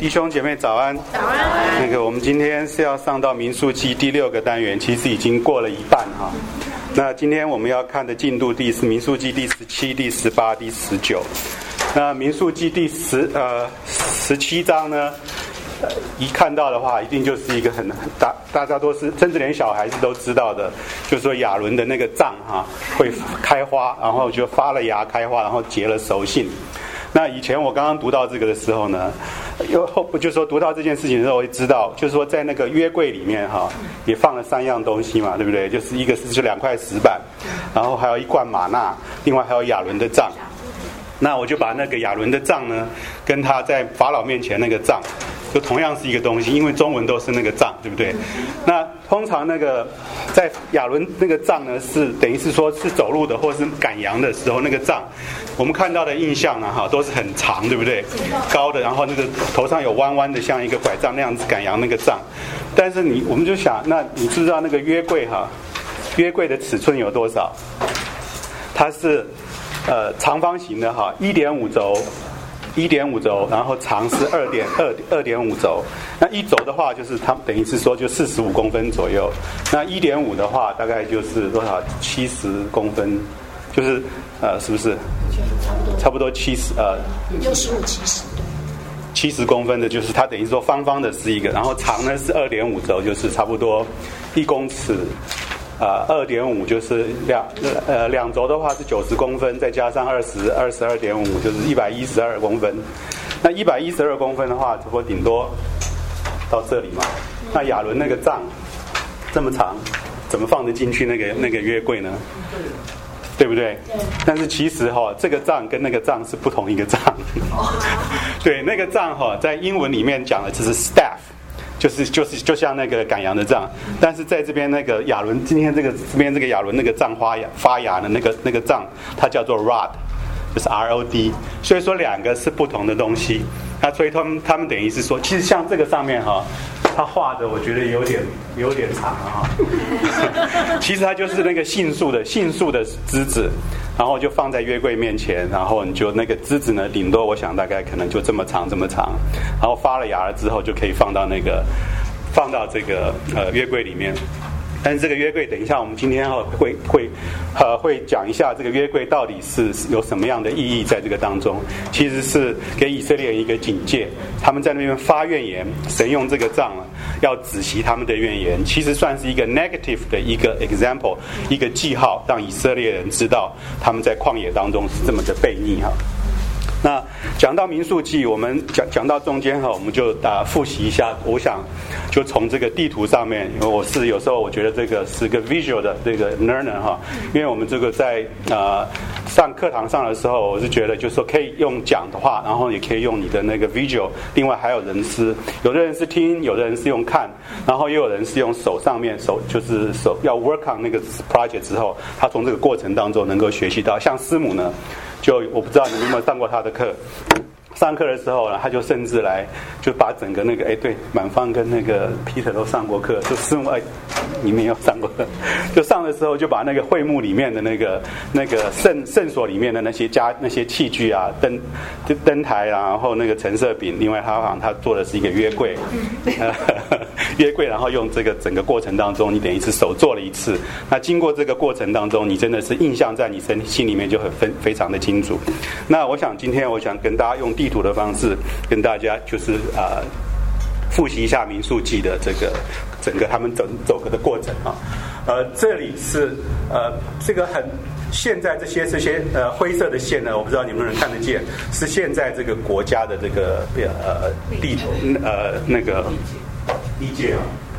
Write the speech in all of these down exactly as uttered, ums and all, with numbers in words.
弟兄姐妹早安。早安。那个我们今天是要上到民数记第六个单元，其实已经过了一半哈。那今天我们要看的进度第是民数记第十七、第十八、第十九。那民数记第十呃十七章呢，呃，一看到的话，一定就是一个很大大家都是，甚至连小孩子都知道的，就是说亚伦的那个杖哈会开花，然后就发了芽开花，然后结了熟杏。那以前我刚刚读到这个的时候呢，又不就是说读到这件事情的时候，我会知道，就是说在那个约柜里面哈，也放了三样东西嘛，对不对？就是一个是就两块石板，然后还有一罐玛纳，另外还有亚伦的杖。那我就把那个亚伦的杖呢，跟他在法老面前那个杖，就同样是一个东西，因为中文都是那个杖，对不对？那通常那个在亚伦那个杖呢，是等于是说是走路的或是赶羊的时候，那个杖我们看到的印象呢，哈，都是很长，对不对？高的，然后那个头上有弯弯的，像一个拐杖那样子赶羊那个杖。但是你我们就想，那你知不知道那个约柜哈？约柜的尺寸有多少？它是呃长方形的哈，一点五轴。一点五轴，然后长是二点二二点五轴。那一轴的话，就是它等于是说就四十五公分左右。那一点五的话，大概就是多少？七十公分，就是呃，是不是？差不多。差不多七十呃。 六十五七十。 七十公分的，就是它等于说方方的是一个，然后长呢是二点五轴，就是差不多一公尺。啊，二点五就是两呃两轴的话是九十公分，再加上二十二十二点五，就是一百一十二公分。那一百一十二公分的话，差不多顶多到这里嘛。那亚伦那个杖这么长，怎么放得进去那个那个约柜呢？对不对？但是其实哈、哦，这个杖跟那个杖是不同一个杖。对，那个杖哈、哦，在英文里面讲的就是 staff。就是就是就像那个赶羊的杖，但是在这边那个亚伦今天这个这边这个亚伦那个杖发芽发芽的那个那个杖，它叫做 rod， 就是 R O D， 所以说两个是不同的东西。那所以他们他们等于是说，其实像这个上面哈，它画的我觉得有点有点长啊。其实它就是那个杏树的杏树的枝子。然后就放在约柜面前，然后你就那个枝子呢，顶多我想大概可能就这么长这么长，然后发了芽了之后就可以放到那个放到这个呃约柜里面。但是这个约柜，等一下我们今天哈会会呃会讲一下这个约柜到底是有什么样的意义在这个当中。其实是给以色列人一个警戒，他们在那边发怨言，神用这个杖要止息他们的怨言，其实算是一个 negative 的一个 example， 一个记号，让以色列人知道他们在旷野当中是这么的悖逆哈。那讲到民数记，我们讲讲到中间哈，我们就啊复习一下。我想就从这个地图上面，因为我是有时候我觉得这个是个 visual 的这个 learner 哈，因为我们这个在啊、呃、上课堂上的时候，我是觉得就是说可以用讲的话，然后也可以用你的那个 visual， 另外还有人是有的人是听，有的人是用看，然后也有人是用手上面手就是手要 work on 那个 project 之后，他从这个过程当中能够学习到。像师母呢，就我不知道你们有没有上过他的课，上课的时候呢，他就甚至来就把整个那个哎对，满方跟那个 Peter 都上过课，就师母哎你们也有上过课，就上的时候就把那个会幕里面的那个那个圣圣所里面的那些家那些器具啊，灯就灯台啊，然后那个陈设饼，另外他好像他做的是一个约柜，约柜，然后用这个整个过程当中，你等于是手做了一次。那经过这个过程当中，你真的是印象在你身心里面就很非非常的清楚。那我想今天我想跟大家用地图的方式跟大家就是啊、呃、复习一下民数记的这个整个他们走走的过程啊。呃，这里是呃这个很现在这些这些呃灰色的线呢，我不知道你们能看得见，是现在这个国家的这个呃地图呃那个地界啊。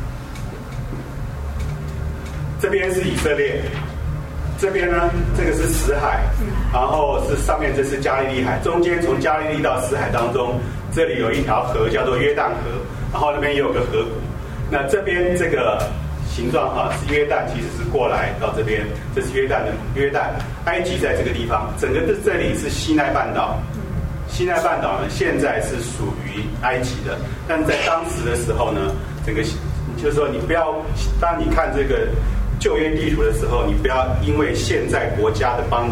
这边是以色列，这边呢这个是死海，然后是上面这是加利利海，中间从加利利到死海当中，这里有一条河叫做约旦河，然后那边也有个河谷。那这边这个形状哈、啊、是约旦，其实是过来到这边，这是约旦的约旦，埃及在这个地方，整个的这里是西奈半岛。西奈半岛呢现在是属于埃及的，但是在当时的时候呢，整个就是说你不要，当你看这个旧约地图的时候，你不要因为现在国家的 boundary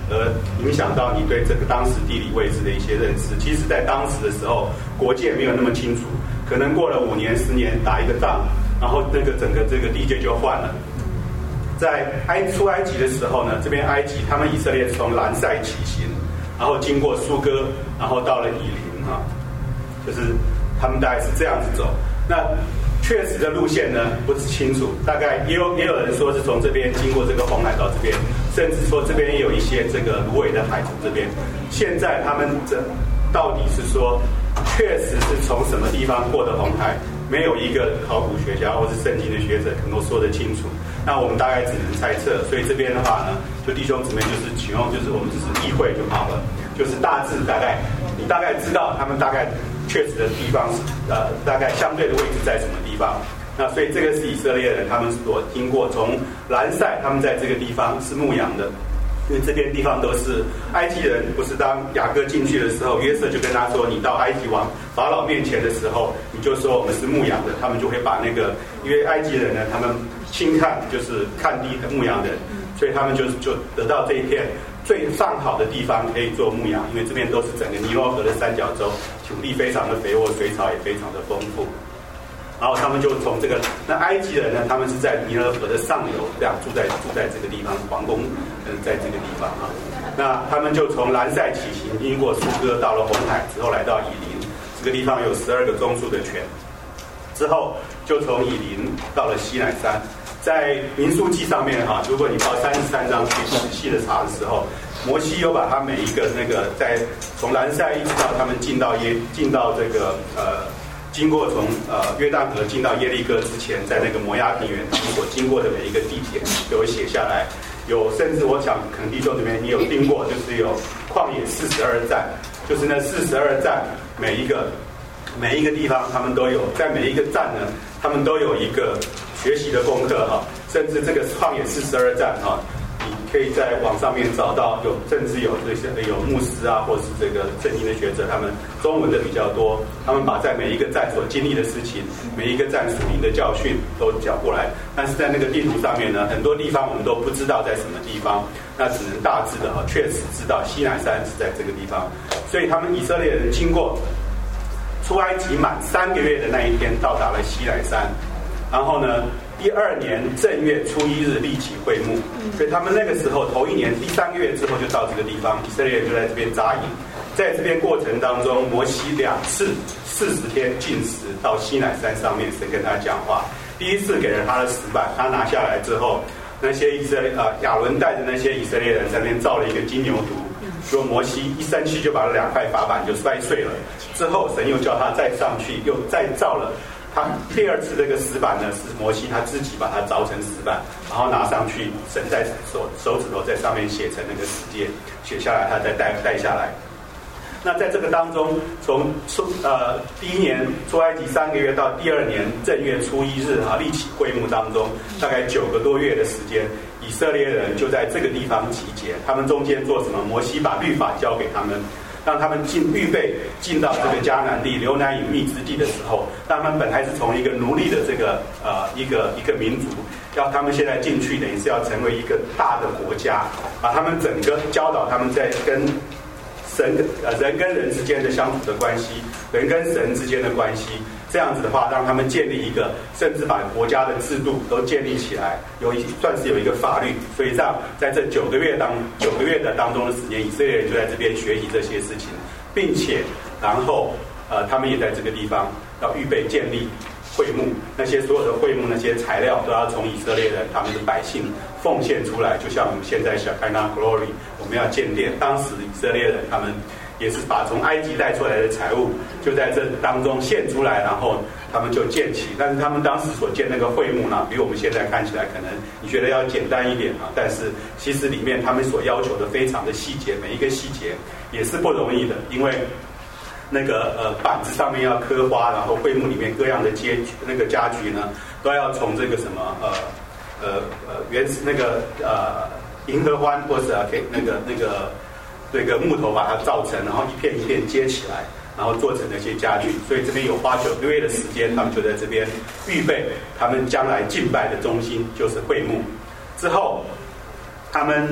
而影响到你对这个当时地理位置的一些认识。其实在当时的时候国界没有那么清楚，可能过了五年十年打一个仗，然后那个整个这个地界就换了。在埃出埃及的时候呢，这边埃及他们以色列从兰塞起行，然后经过苏哥，然后到了以琳啊，就是他们大概是这样子走。那确实的路线呢不是清楚，大概也有也有人说是从这边经过这个红海到这边，甚至说这边也有一些这个芦苇的海从这边。现在他们这到底是说确实是从什么地方过的红海，没有一个考古学家或是圣经的学者能够说得清楚。那我们大概只能猜测，所以这边的话呢，就弟兄姊妹就是请用，就是我们只是意会就好了，就是大致大概你大概知道他们大概确实的地方是呃大概相对的位置在什么地方。那所以这个是以色列人他们所经过从兰塞，他们在这个地方是牧羊的。因为这边地方都是埃及人，不是当雅各进去的时候，约瑟就跟他说：“你到埃及王法老面前的时候，你就说我们是牧羊的。”他们就会把那个，因为埃及人呢，他们轻看就是看低的牧羊人，所以他们就就得到这一片最上好的地方可以做牧羊，因为这边都是整个尼罗河的三角洲，土地非常的肥沃，水草也非常的丰富。然后他们就从这个，那埃及人呢，他们是在尼罗河的上游，这样住在住在这个地方，皇宫嗯，在这个地方啊。那他们就从兰塞起行，经过苏哥，到了红海之后，来到以琳，这个地方有十二个棕树的泉。之后就从以琳到了西乃山，在民数记上面哈，如果你到三十三章去仔细的查的时候，摩西有把他每一个那个在从兰塞一直到他们进到耶进到这个呃。经过从呃约旦河进到耶利哥之前，在那个摩押平原他们所经过的每一个地点都有写下来，有甚至我想可能弟兄这边你有听过，就是有旷野四十二站，就是那四十二站每一个每一个地方他们都有，在每一个站呢，他们都有一个学习的功课哈，甚至这个旷野四十二站哈。你可以在网上面找到有，甚至有这些有牧师啊，或是这个圣经的学者，他们中文的比较多，他们把在每一个站所经历的事情，每一个站属灵的教训都讲过来。但是在那个地图上面呢，很多地方我们都不知道在什么地方，那只能大致的哈，确实知道西乃山是在这个地方。所以他们以色列人经过出埃及满三个月的那一天，到达了西乃山，然后呢。第二年正月初一日立起会幕，所以他们那个时候头一年第三个月之后就到这个地方，以色列人就在这边扎营。在这边过程当中，摩西两次四十天禁食到西乃山上面，神跟他讲话。第一次给了他的石板，他拿下来之后，那些以色列啊亚伦带着那些以色列人在那边造了一个金牛犊，说摩西一生气就把两块法板就摔碎了。之后神又叫他再上去，又再造了。他第二次这个石板呢，是摩西他自己把它凿成石板，然后拿上去，神在手手指头在上面写成那个十诫，写下来，他再带带下来。那在这个当中，从出呃第一年出埃及三个月到第二年正月初一日啊立起会幕当中，大概九个多月的时间，以色列人就在这个地方集结。他们中间做什么？摩西把律法交给他们。让他们进预备进到这个迦南地流奶与蜜之地的时候，他们本来是从一个奴隶的这个呃一个一个民族，要他们现在进去，等于是要成为一个大的国家，把他们整个教导他们在跟神呃人跟人之间的相处的关系，人跟神之间的关系。这样子的话，让他们建立一个，甚至把国家的制度都建立起来，有一算是有一个法律。所以这样，在这九个月当九个月的当中的时间，以色列人就在这边学习这些事情，并且，然后呃，他们也在这个地方要预备建立会幕，那些所有的会幕那些材料都要从以色列人他们的百姓奉献出来，就像我们现在小开纳 Glory， 我们要建殿，当时以色列人他们。也是把从埃及带出来的财物就在这当中献出来，然后他们就建起。但是他们当时所建那个会幕呢，比我们现在看起来可能你觉得要简单一点啊，但是其实里面他们所要求的非常的细节，每一个细节也是不容易的，因为那个呃板子上面要刻花，然后会幕里面各样的街那个家具呢，都要从这个什么呃呃呃原始那个呃银合欢或者给那个那个。这个木头把它造成，然后一片一片接起来，然后做成那些家具。所以这边有花九个月的时间，他们就在这边预备他们将来敬拜的中心，就是会幕。之后，他们第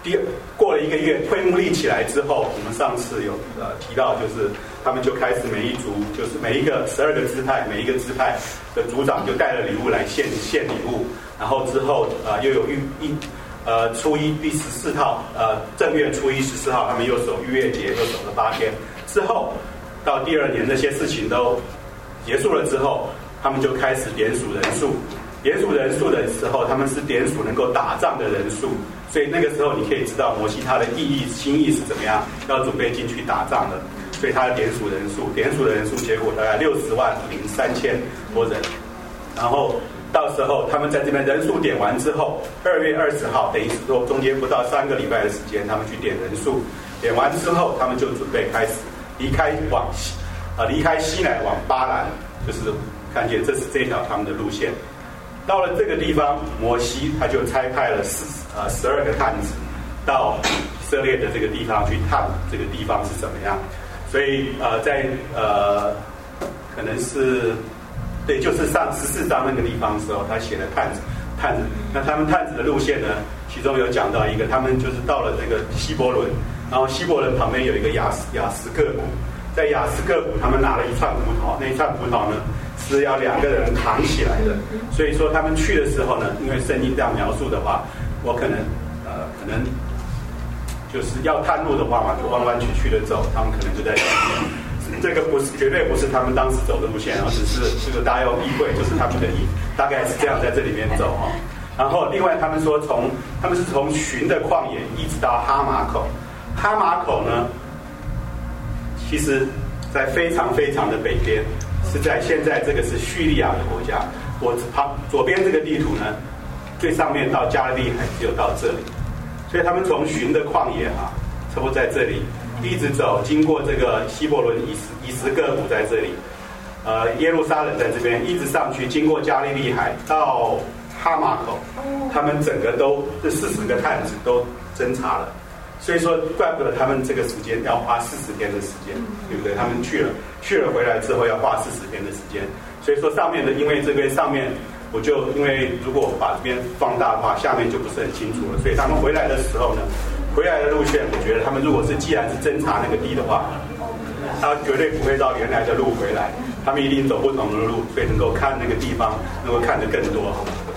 第二过了一个月，会幕立起来之后，我们上次有呃提到，就是他们就开始每一族，就是每一个十二个支派，每一个支派的族长就带了礼物来献献礼物，然后之后呃又有预一呃初一第十四号呃正月初一十四号，他们又守逾越节，又守了八天。之后到第二年那些事情都结束了之后，他们就开始点数人数。点数人数的时候，他们是点数能够打仗的人数，所以那个时候你可以知道摩西他的意义心意是怎么样，要准备进去打仗的。所以他的点数人数，点数的人数结果大概六十万零三千多人。然后到时候他们在这边人数点完之后，二月二十号，等于是说中间不到三个礼拜的时间，他们去点人数，点完之后，他们就准备开始离开往西，啊、呃，离开西乃往巴兰，就是看见这是这条他们的路线。到了这个地方，摩西他就差派了十呃十二个探子到以色列的这个地方去探这个地方是怎么样。所以呃在呃可能是对，就是上十四章那个地方的时候，他写了探子探子。那他们探子的路线呢，其中有讲到一个，他们就是到了这个希伯伦，然后希伯伦旁边有一个雅斯雅斯各谷，在雅斯各谷他们拿了一串葡萄，那一串葡萄呢是要两个人扛起来的。所以说他们去的时候呢，因为圣经这样描述的话，我可能呃可能就是要探路的话嘛，就弯弯曲曲的走，他们可能就在前面。这个不是绝对不是他们当时走的路线，然后只是这个大家要意会，就是他们的意大概是这样在这里面走哈。然后另外他们说从他们是从寻的旷野一直到哈马口，哈马口呢，其实在非常非常的北边，是在现在这个是叙利亚的国家。我旁左边这个地图呢，最上面到加利利海只有到这里，所以他们从寻的旷野啊，差不多在这里。一直走，经过这个希伯伦以斯以斯各谷在这里，呃，耶路撒冷在这边，一直上去，经过加利利海到哈马口，他们整个都这四十个探子都侦查了，所以说怪不得他们这个时间要花四十天的时间，对不对？他们去了去了回来之后要花四十天的时间，所以说上面的，因为这边上面我就因为如果把这边放大的话，下面就不是很清楚了，所以他们回来的时候呢。回来的路线，我觉得他们如果是既然是侦查那个地的话，他绝对不会绕原来的路回来，他们一定走不同的路，所以能够看那个地方，能够看得更多。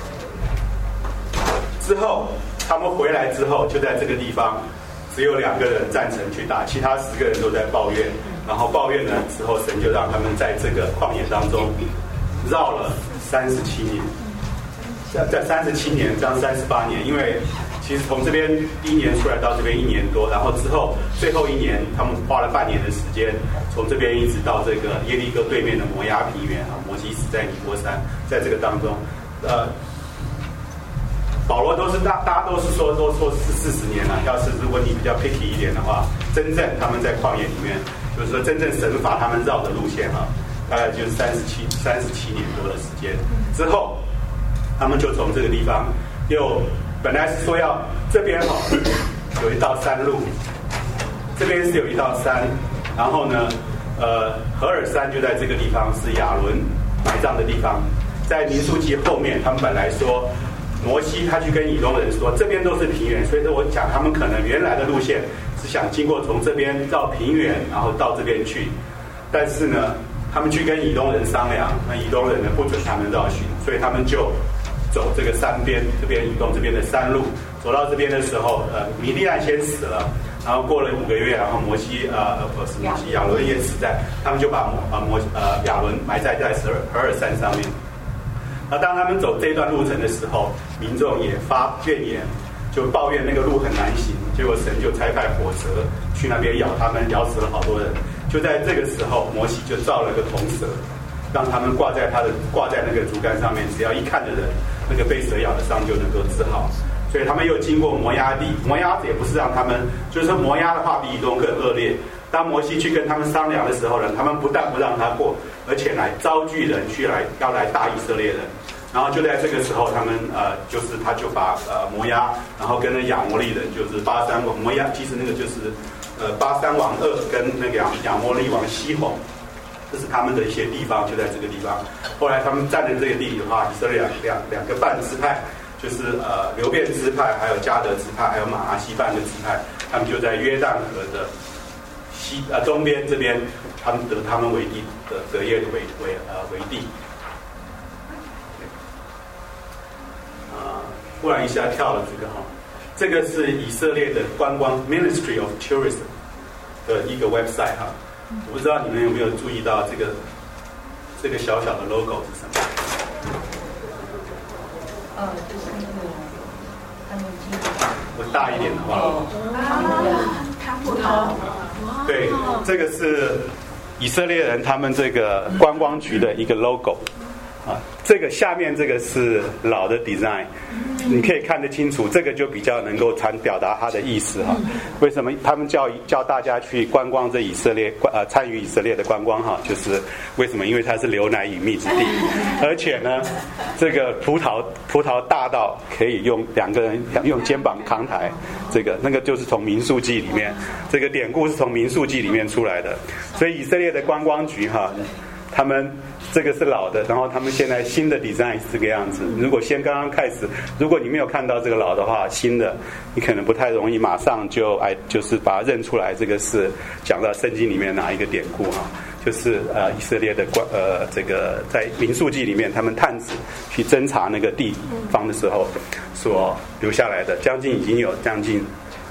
之后他们回来之后，就在这个地方，只有两个人赞成去打，其他十个人都在抱怨。然后抱怨呢之后，神就让他们在这个旷野当中绕了三十七年，在三十七年，这样三十八年，因为。其实从这边第一年出来到这边一年多，然后之后最后一年他们花了半年的时间，从这边一直到这个耶利哥对面的摩押平原啊，摩西死在尼波山，在这个当中，呃，保罗都是大大家都是说都说是四十年了。要是如果你比较 picky 一点的话，真正他们在旷野里面，就是说真正神罚他们绕的路线啊，大概就是三十七三十七年多的时间之后，他们就从这个地方又。本来是说要这边哈、哦、有一道山路，这边是有一道山，然后呢，呃，何尔山就在这个地方，是亚伦埋葬的地方。在民数记后面，他们本来说摩西他去跟以东人说，这边都是平原，所以说我讲他们可能原来的路线是想经过从这边到平原，然后到这边去，但是呢，他们去跟以东人商量，那以东人呢不准他们绕行，所以他们就。走这个山边，这边以东这边的山路，走到这边的时候，呃，米利暗先死了，然后过了五个月，然后摩西呃不是摩西亚伦也死在，他们就把摩呃摩呃亚伦埋在在何何尔山上面。那当他们走这段路程的时候，民众也发怨言，就抱怨那个路很难行，结果神就差派火蛇去那边咬他们，咬死了好多人。就在这个时候，摩西就造了个铜蛇。让他们挂在他的挂在那个竹竿上面，只要一看的人，那个被蛇咬的伤就能够治好。所以他们又经过摩押地，摩押也不是让他们，就是说摩押的话比以东更恶劣。当摩西去跟他们商量的时候呢，他们不但不让他过，而且来招聚人去来要来打以色列人。然后就在这个时候，他们呃就是他就把呃摩押，然后跟那亚摩利人就是巴珊王摩押，其实那个就是呃巴珊王噩跟那个亚亚摩利王西宏。这是他们的一些地方，就在这个地方。后来他们占了这个地的话，以色列两两两个半支派就是呃流便支派，还有迦得支派，还有马拿西半的支派，他们就在约旦河的西呃东边这边，他们得他们为地的得耶为为呃为地。啊，忽然一下跳了这个哈，这个是以色列的观光 Ministry of Tourism 的一个 website 哈，我不知道你们有没有注意到这个这个小小的 logo 是什么？ 呃，就是那个他们经我大一点的话， 啊，看葡萄， 对，这个是以色列人他们这个观光局的一个 logo 啊，这个下面这个是老的 design， 你可以看得清楚，这个就比较能够传表达它的意思哈。为什么他们叫叫大家去观光这以色列呃参与以色列的观光哈？就是为什么？因为它是流奶与蜜之地，而且呢，这个葡萄葡萄大到可以用两个人用肩膀扛抬，这个那个就是从民数记里面，这个典故是从民数记里面出来的，所以以色列的观光局哈，他们。这个是老的，然后他们现在新的 design 是这个样子。如果先刚刚开始，如果你没有看到这个老的话，新的你可能不太容易马上就哎，就是把它认出来。这个是讲到圣经里面哪一个典故哈？就是呃以色列的关呃这个在民数记里面，他们探子去侦查那个地方的时候所留下来的，将近已经有将近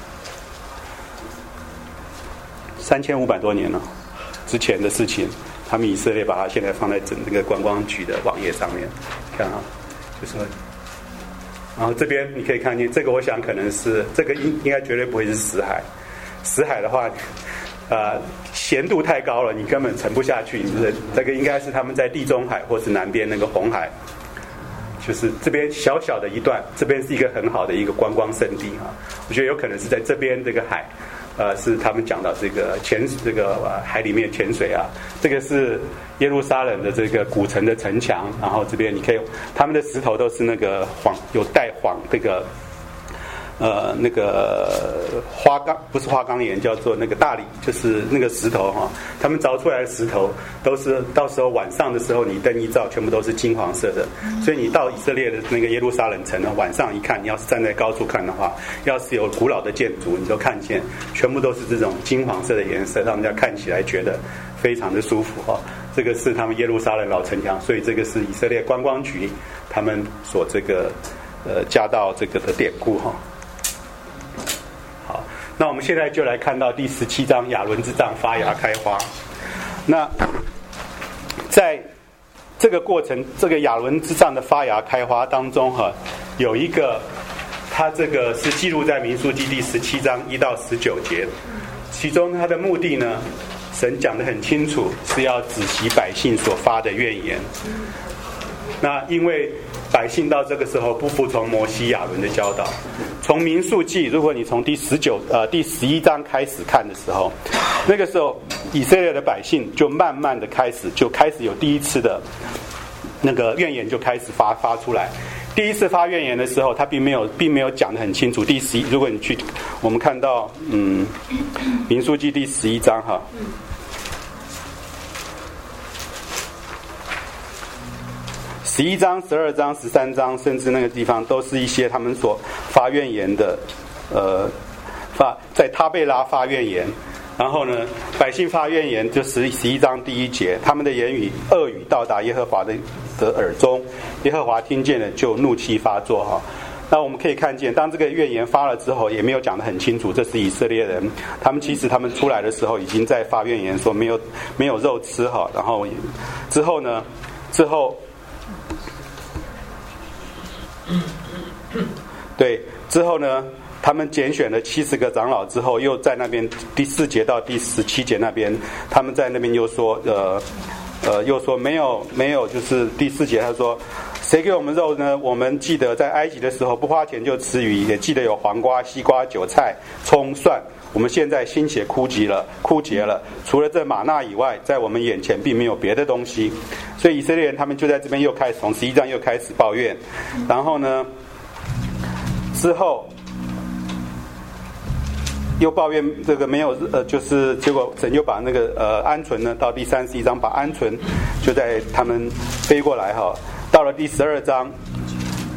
三千五百多年了之前的事情。他们以色列把它现在放在整这个观光局的网页上面，看啊，就说，然后这边你可以看见，这个我想可能是这个应应该绝对不会是死海，死海的话，呃，咸度太高了，你根本沉不下去。你这这个应该是他们在地中海或是南边那个红海，就是这边小小的一段，这边是一个很好的一个观光胜地啊。我觉得有可能是在这边这个海。呃，是他们讲到这个潜这个、呃、海里面潜水啊，这个是耶路撒冷的这个古城的城墙，然后这边你可以，他们的石头都是那个黄有带黄这个呃那个花岗不是花岗岩，叫做那个大理，就是那个石头哈，他们凿出来的石头都是到时候晚上的时候你灯一照，全部都是金黄色的，所以你到以色列的那个耶路撒冷城呢，晚上一看，你要是站在高处看的话，要是有古老的建筑，你都看见全部都是这种金黄色的颜色，让人家看起来觉得非常的舒服哈。这个是他们耶路撒冷老城墙，所以这个是以色列观光局他们所这个呃加到这个的典故哈。好，那我们现在就来看到第十七章亚伦之杖发芽开花。那在这个过程，这个亚伦之杖的发芽开花当中哈，有一个它这个是记录在民数记第十七章一到十九节，其中它的目的呢，神讲得很清楚，是要止息百姓所发的怨言。那因为百姓到这个时候不服从摩西亚伦的教导，从民数记，如果你从第十九呃第十一章开始看的时候，那个时候以色列的百姓就慢慢的开始就开始有第一次的那个怨言就开始发发出来。第一次发怨言的时候，他并没有并没有讲得很清楚。第十一，如果你去我们看到嗯民数记第十一章哈。十一章、十二章、十三章，甚至那个地方都是一些他们所发怨言的，呃，发在他贝拉发怨言，然后呢，百姓发怨言，就十十一章第一节，他们的言语恶语到达耶和华的的耳中，耶和华听见了就怒气发作哈。那我们可以看见，当这个怨言发了之后，也没有讲得很清楚，这是以色列人，他们其实他们出来的时候已经在发怨言，说没有没有肉吃哈，然后之后呢，之后。对，之后呢，他们拣选了七十个长老之后，又在那边第四节到第十七节那边，他们在那边又说，呃，呃，又说没有没有，就是第四节他说，谁给我们肉呢？我们记得在埃及的时候不花钱就吃鱼，也记得有黄瓜、西瓜、韭菜、葱、蒜。我们现在心血枯竭了，枯竭了。除了这玛纳以外，在我们眼前并没有别的东西。所以以色列人他们就在这边又开始从十一章又开始抱怨，然后呢，之后又抱怨这个没有呃，就是结果神就把那个呃鹌鹑呢，到第三十一章把鹌鹑就在他们飞过来哈，到了第十二章。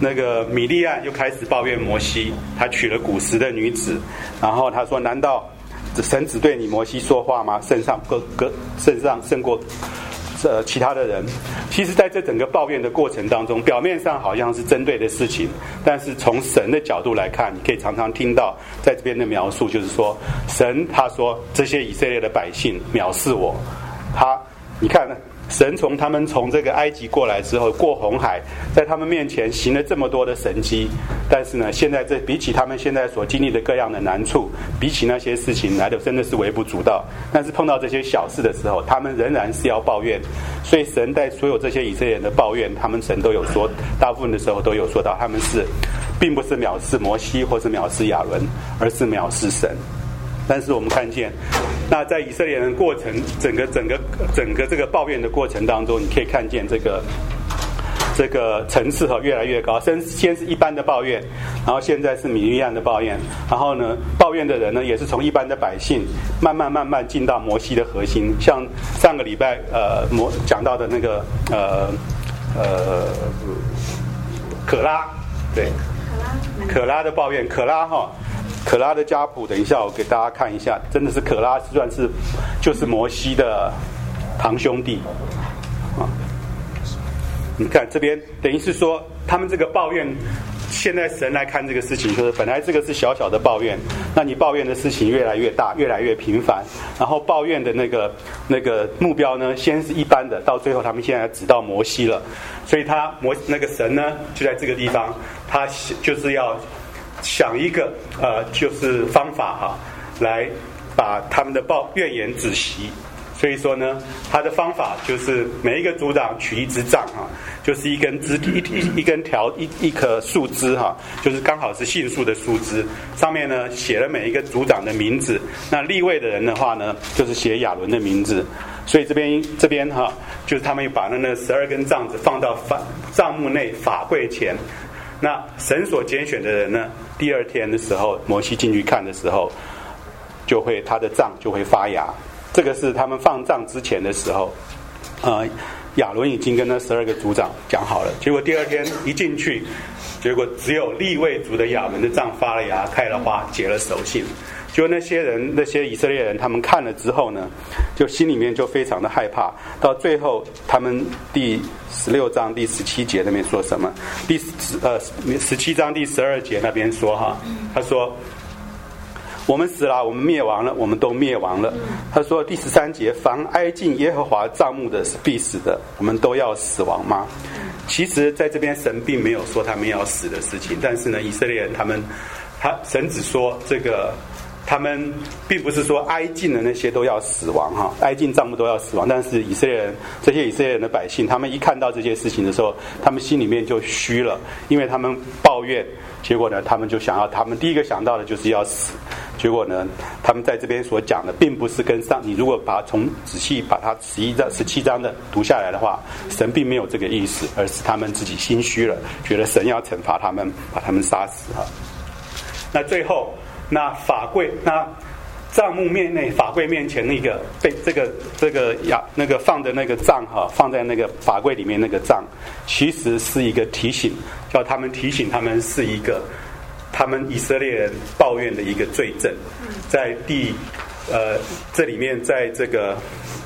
那个米利暗又开始抱怨摩西，他娶了古时的女子，然后他说：“难道神只对你摩西说话吗？圣上各各圣上胜过呃其他的人。”其实在这整个抱怨的过程当中，表面上好像是针对的事情，但是从神的角度来看，你可以常常听到在这边的描述，就是说神他说这些以色列的百姓藐视我，他你看呢？神从他们从这个埃及过来之后，过红海，在他们面前行了这么多的神迹，但是呢，现在这比起他们现在所经历的各样的难处，比起那些事情来的真的是微不足道。但是碰到这些小事的时候，他们仍然是要抱怨。所以神在所有这些以色列人的抱怨，他们神都有说，大部分的时候都有说到，他们是并不是藐视摩西或是藐视亚伦，而是藐视神。但是我们看见，那在以色列人过程整个整个整个这个抱怨的过程当中，你可以看见这个这个层次哈越来越高。先先是一般的抱怨，然后现在是米利暗的抱怨，然后呢，抱怨的人呢也是从一般的百姓慢慢慢慢进到摩西的核心。像上个礼拜呃摩讲到的那个呃呃可拉，对，可拉的抱怨，可拉哈。可拉的家谱，等一下我给大家看一下，真的是可拉算是就是摩西的堂兄弟啊。你看这边等于是说，他们这个抱怨，现在神来看这个事情，就是本来这个是小小的抱怨，那你抱怨的事情越来越大，越来越频繁，然后抱怨的那个那个目标呢，先是一般的，到最后他们现在指到摩西了，所以他摩那个神呢，就在这个地方，他就是要想一个呃，就是方法哈，来把他们的抱怨言止息。所以说呢，他的方法就是每一个族长取一支杖哈，就是一根枝一一一根条一一棵树枝哈，就是刚好是杏树的树枝，上面呢写了每一个族长的名字。那立位的人的话呢，就是写亚伦的名字。所以这边这边哈，就是他们把那那十二根杖子放到法帐幕内法柜前。那神所拣选的人呢，第二天的时候，摩西进去看的时候，就会他的杖就会发芽。这个是他们放杖之前的时候，呃，亚伦已经跟那十二个族长讲好了。结果第二天一进去，结果只有利未族的亚伦的杖发了芽、开了花、结了熟杏。就那些人，那些以色列人，他们看了之后呢，就心里面就非常的害怕。到最后，他们第十六章第十七节那边说什么？第呃十七章第十二节那边说哈，他说我们死了，我们灭亡了，我们都灭亡了。他说第十三节，凡挨近耶和华帐幕的是必死的，我们都要死亡吗？其实在这边神并没有说他们要死的事情，但是呢，以色列人他们他神只说这个。他们并不是说挨近的那些都要死亡哈，挨近帐幕都要死亡，但是以色列人这些以色列人的百姓，他们一看到这些事情的时候，他们心里面就虚了，因为他们抱怨，结果呢，他们就想要，他们第一个想到的就是要死，结果呢，他们在这边所讲的，并不是跟上，你如果把从仔细把它十一章、十七章的读下来的话，神并没有这个意思，而是他们自己心虚了，觉得神要惩罚他们，把他们杀死哈。那最后。那法柜，那帐幕面内法柜面前那个被这个这个呀那个放的那个杖哈，放在那个法柜里面那个杖，其实是一个提醒，叫他们提醒他们是一个他们以色列人抱怨的一个罪证，在第呃这里面在这个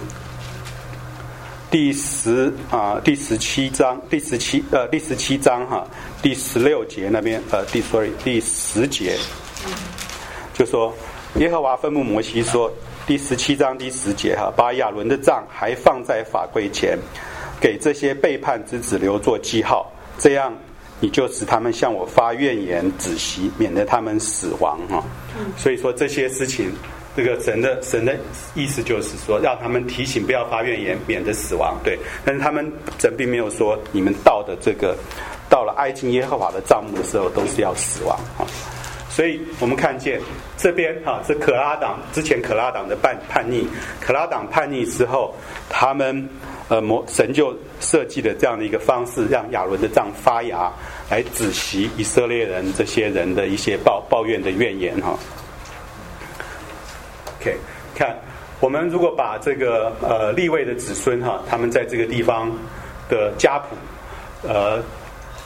第十啊第十七章第十七呃第十七章哈第十六节那边呃第 sorry 第十节。就说耶和华吩咐摩西说，第十七章第十节哈，把亚伦的杖还放在法柜前，给这些背叛之子留作记号，这样你就使他们向我发怨言止息，免得他们死亡哈。所以说这些事情，这个神的神的意思就是说，让他们提醒不要发怨言，免得死亡。对，但是他们神并没有说你们到的这个到了挨近耶和华的帐幕的时候都是要死亡哈。所以我们看见这边哈是可拉党之前可拉党的叛叛逆，可拉党叛逆之后，他们呃魔神就设计了这样的一个方式，让亚伦的杖发芽，来止息以色列人这些人的一些抱抱怨的怨言哈。OK， 看我们如果把这个呃利未的子孙哈，他们在这个地方的家谱呃。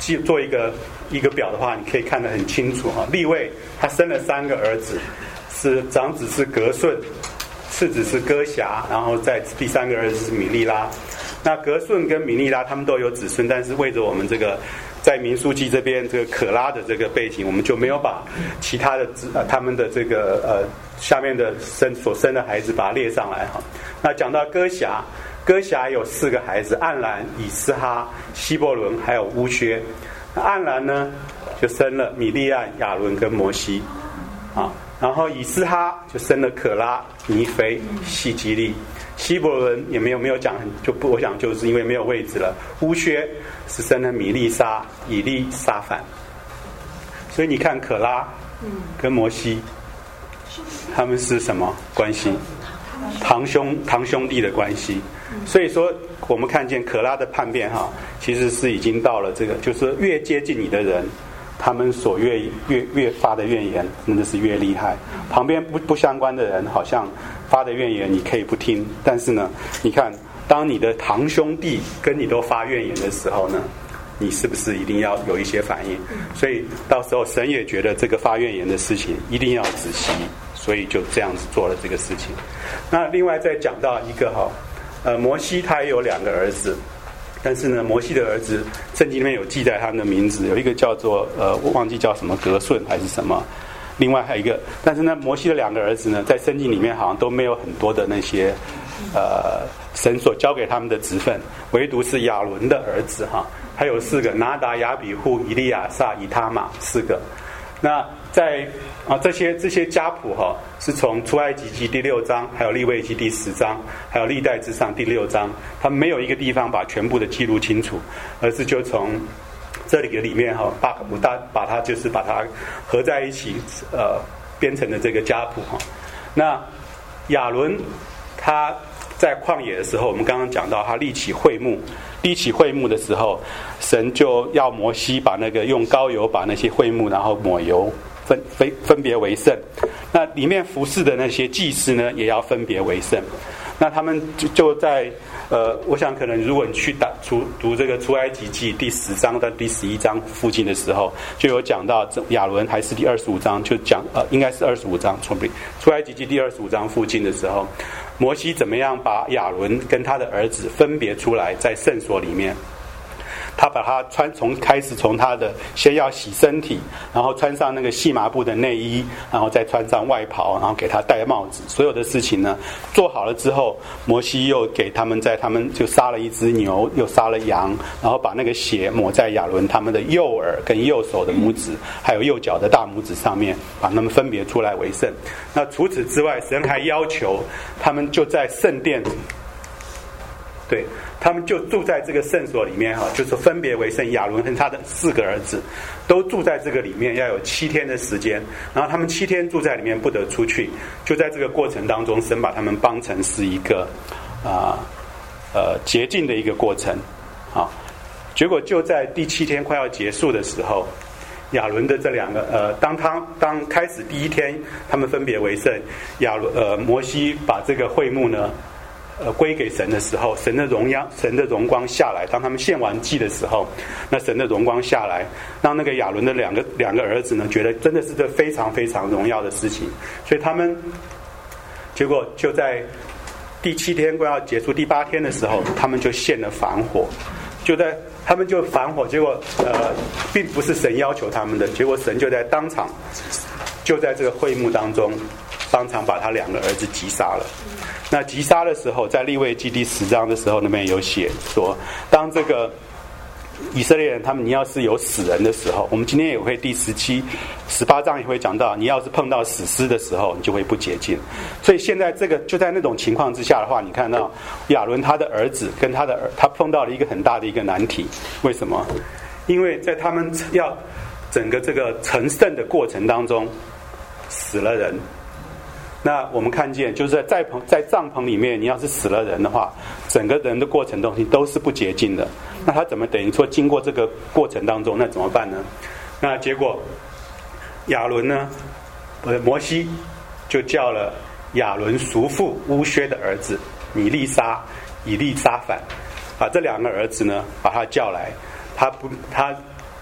做一个一个表的话，你可以看得很清楚啊。利未他生了三个儿子，是长子是革顺，次子是哥辖，然后在第三个儿子是米利拉。那革顺跟米利拉他们都有子孙，但是为着我们这个在民数记这边这个可拉的这个背景，我们就没有把其他的呃他们的这个呃下面的生所生的孩子把它列上来哈。那讲到哥辖，哥辖有四个孩子：暗兰、以斯哈、希伯伦，还有乌薛。那暗兰呢，就生了米利暗、亚伦跟摩西啊。然后以斯哈就生了可拉、尼腓、细基利。希伯伦也没有没有讲，就不我想就是因为没有位置了。乌薛是生了米利沙、以利沙反。所以你看可拉跟摩西，他们是什么关系？堂兄堂兄弟的关系。所以说我们看见可拉的叛变哈，其实是已经到了这个，就是越接近你的人，他们所越越越发的怨言真的是越厉害。旁边不不相关的人好像发的怨言你可以不听，但是呢，你看当你的堂兄弟跟你都发怨言的时候呢，你是不是一定要有一些反应？所以到时候神也觉得这个发怨言的事情一定要仔细，所以就这样子做了这个事情。那另外再讲到一个哈，呃，摩西他也有两个儿子。但是呢，摩西的儿子圣经里面有记载他们的名字，有一个叫做呃，我忘记叫什么革顺还是什么，另外还有一个，但是呢，摩西的两个儿子呢，在圣经里面好像都没有很多的那些呃神所交给他们的职分，唯独是亚伦的儿子哈，还有四个：拿达、亚比户、以利亚撒、以他玛，四个。那在啊这些这些家谱哈，是从出埃及记第六章，还有利未记第十章，还有历代志上第六章，他们没有一个地方把全部的记录清楚，而是就从这里的里面哈，把把把它就是把它合在一起，呃，编成的这个家谱哈。那亚伦他在旷野的时候，我们刚刚讲到他立起会幕，立起会幕的时候，神就要摩西把那个用膏油把那些会幕然后抹油分分分别为圣。那里面服侍的那些祭司呢，也要分别为圣。那他们就就在呃，我想可能如果你去打读读这个出埃及记第十章到第十一章附近的时候，就有讲到亚伦，还是第二十五章就讲呃，应该是二十五章，从出埃及记第二十五章附近的时候，摩西怎么样把亚伦跟他的儿子分别出来在圣所里面。他把他穿从开始从他的先要洗身体，然后穿上那个细麻布的内衣，然后再穿上外袍，然后给他戴帽子，所有的事情呢做好了之后，摩西又给他们在他们就杀了一只牛，又杀了羊，然后把那个血抹在亚伦他们的右耳跟右手的拇指还有右脚的大拇指上面，把他们分别出来为圣。那除此之外，神还要求他们就在圣殿，对，他们就住在这个圣所里面哈，就是分别为圣。亚伦和他的四个儿子都住在这个里面，要有七天的时间。然后他们七天住在里面，不得出去。就在这个过程当中，神把他们帮成是一个啊 呃, 呃洁净的一个过程啊。结果就在第七天快要结束的时候，亚伦的这两个呃，当他当开始第一天，他们分别为圣，亚伦呃摩西把这个会幕呢。呃，归给神的时候，神的荣耀、神的荣光下来。当他们献完祭的时候，那神的荣光下来，让那个亚伦的两个两个儿子呢，觉得真的是这非常非常荣耀的事情。所以他们结果就在第七天快要结束第八天的时候，他们就献了反火。就在他们就反火，结果呃，并不是神要求他们的，结果神就在当场，就在这个会幕当中，当场把他两个儿子击杀了。那击杀的时候，在利未记第十章的时候，那边有写说，当这个以色列人他们，你要是有死人的时候，我们今天也会第十七、十八章也会讲到，你要是碰到死尸的时候，你就会不洁净。所以现在这个就在那种情况之下的话，你看到亚伦他的儿子跟他的儿，他碰到了一个很大的一个难题。为什么？因为在他们要整个这个成圣的过程当中，死了人。那我们看见，就是在在棚在帐篷里面，你要是死了人的话，整个人的过程东西都是不洁净的。那他怎么等于说经过这个过程当中，那怎么办呢？那结果亚伦呢，呃，摩西就叫了亚伦叔父乌薛的儿子米利沙、以利沙反，把这两个儿子呢，把他叫来，他不他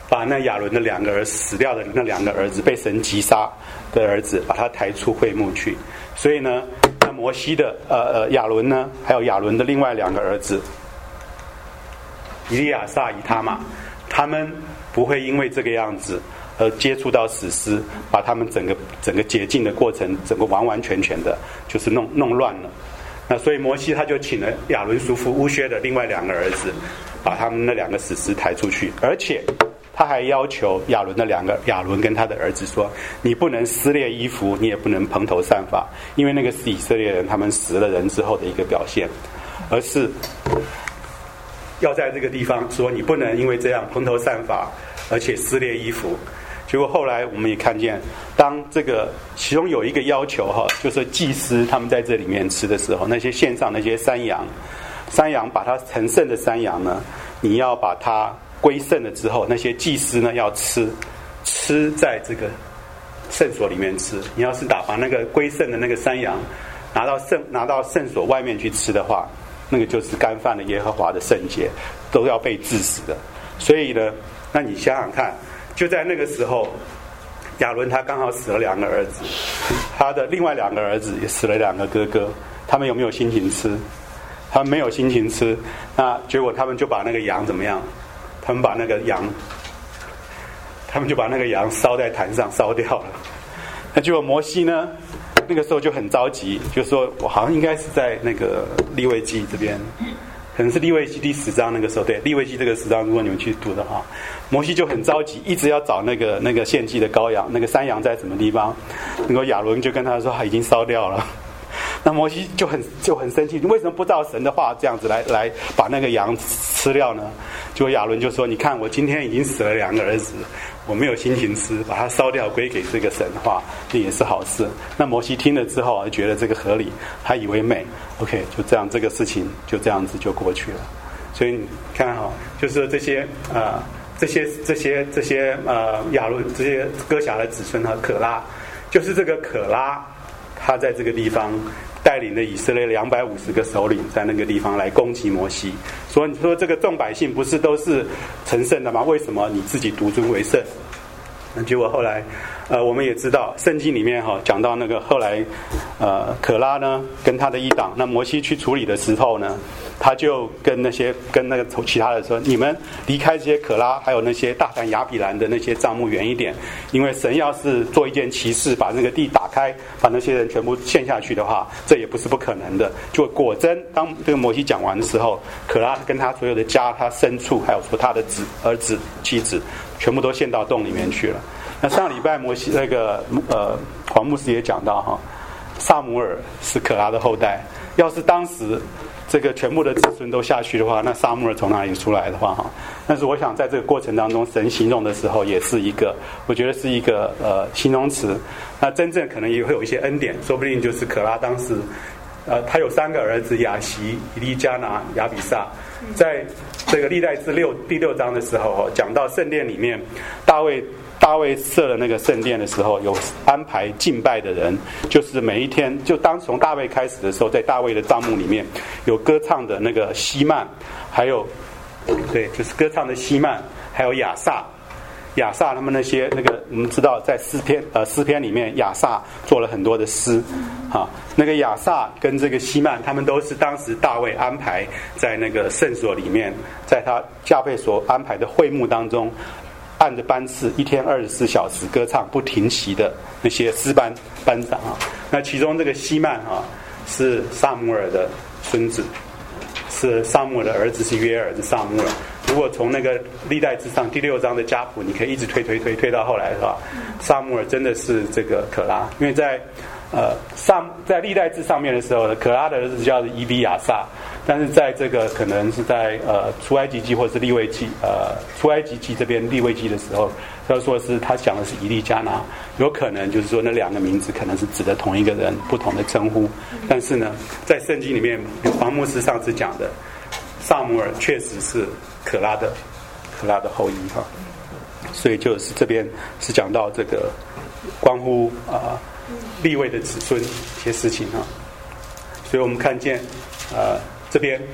把那亚伦的两个儿子死掉的那两个儿子被神击杀的儿子，把他抬出会幕去。所以呢，那摩西的呃呃亚伦呢，还有亚伦的另外两个儿子以利亚撒、以他玛，他们不会因为这个样子而接触到死尸，把他们整个整个洁净的过程，整个完完全全的就是弄弄乱了。那所以摩西他就请了亚伦叔父乌薛的另外两个儿子，把他们那两个死尸抬出去，而且他还要求亚伦的两个亚伦跟他的儿子说：你不能撕裂衣服，你也不能蓬头散发，因为那个是以色列人他们死了人之后的一个表现，而是要在这个地方说你不能因为这样蓬头散发，而且撕裂衣服。结果后来我们也看见，当这个其中有一个要求哈，就是祭司他们在这里面吃的时候，那些献上那些山羊，山羊把它成圣的山羊呢，你要把它归圣了之后，那些祭司呢要吃，吃在这个圣所里面吃。你要是打把那个归圣的那个山羊拿到圣拿到圣所外面去吃的话，那个就是干犯了耶和华的圣洁，都要被治死的。所以呢，那你想想看，就在那个时候，亚伦他刚好死了两个儿子，他的另外两个儿子也死了两个哥哥，他们有没有心情吃？他们没有心情吃，那结果他们就把那个羊怎么样？他们把那个羊，他们就把那个羊烧在坛上烧掉了。那结果摩西呢，那个时候就很着急，就说我好像应该是在那个利未记这边，可能是利未记第十章那个时候，对，利未记这个十章，如果你们去读的话，摩西就很着急，一直要找那个那个献祭的羔羊，那个山羊在什么地方？那个亚伦就跟他说，他已经烧掉了。那摩西就很就很生气，你为什么不照神的话这样子来来把那个羊吃掉呢？结果亚伦就说，你看我今天已经死了两个儿子，我没有心情吃，把它烧掉归给这个神的话，这也是好事。那摩西听了之后觉得这个合理，还以为美 OK， 就这样，这个事情就这样子就过去了。所以你看哈，就是这些呃这些这些这些呃亚伦这些哥辖的子孙和可拉，就是这个可拉，他在这个地方带领了以色列两百五十个首领，在那个地方来攻击摩西，说你说这个众百姓不是都是成圣的吗？为什么你自己独尊为圣？那结果后来呃我们也知道圣经里面哈讲到那个后来呃可拉呢跟他的一党，那摩西去处理的时候呢，他就跟那些跟那个其他的说，你们离开这些可拉还有那些大胆亚比兰的那些帐幕远一点，因为神要是做一件奇事，把那个地打开，把那些人全部陷下去的话，这也不是不可能的。就果真当这个摩西讲完的时候，可拉跟他所有的家他牲畜还有说他的子儿子妻子全部都陷到洞里面去了。那上礼拜摩西那个呃黄牧师也讲到哈，撒母耳是可拉的后代，要是当时这个全部的子孙都下去的话，那撒母耳从哪里出来的话哈？但是我想在这个过程当中，神形容的时候也是一个，我觉得是一个呃形容词。那真正可能也会有一些恩典，说不定就是可拉当时呃他有三个儿子亚西、以利加拿、亚比萨，在这个历代志六第六章的时候讲到圣殿里面，大卫。大卫设了那个圣殿的时候，有安排敬拜的人，就是每一天，就当从大卫开始的时候，在大卫的帐幕里面有歌唱的那个希曼，还有对，就是歌唱的希曼，还有亚萨，亚萨他们那些那个，我们知道在诗篇呃诗篇里面，亚萨做了很多的诗，啊，那个亚萨跟这个希曼，他们都是当时大卫安排在那个圣所里面，在他加倍所安排的会幕当中。按着班次，一天二十四小时歌唱不停息的那些诗班班长啊，那其中这个希曼啊是撒母耳的孙子，是撒母耳的儿子是约尔，是撒母耳。如果从那个历代志上第六章的家谱，你可以一直推推推推到后来的话，撒母耳真的是这个可拉，因为在呃上在历代志上面的时候，可拉的儿子叫以比亚撒。但是在这个可能是在呃出埃及记或者是利未记呃出埃及记这边利未记的时候，他说是他讲的是以利加拿，有可能就是说那两个名字可能是指的同一个人，不同的称呼。但是呢，在圣经里面，黄牧师上次讲的撒母耳确实是可拉的可拉的后裔哈，所以就是这边是讲到这个关乎啊、呃、利未的子孙一些事情哈，所以我们看见呃。这边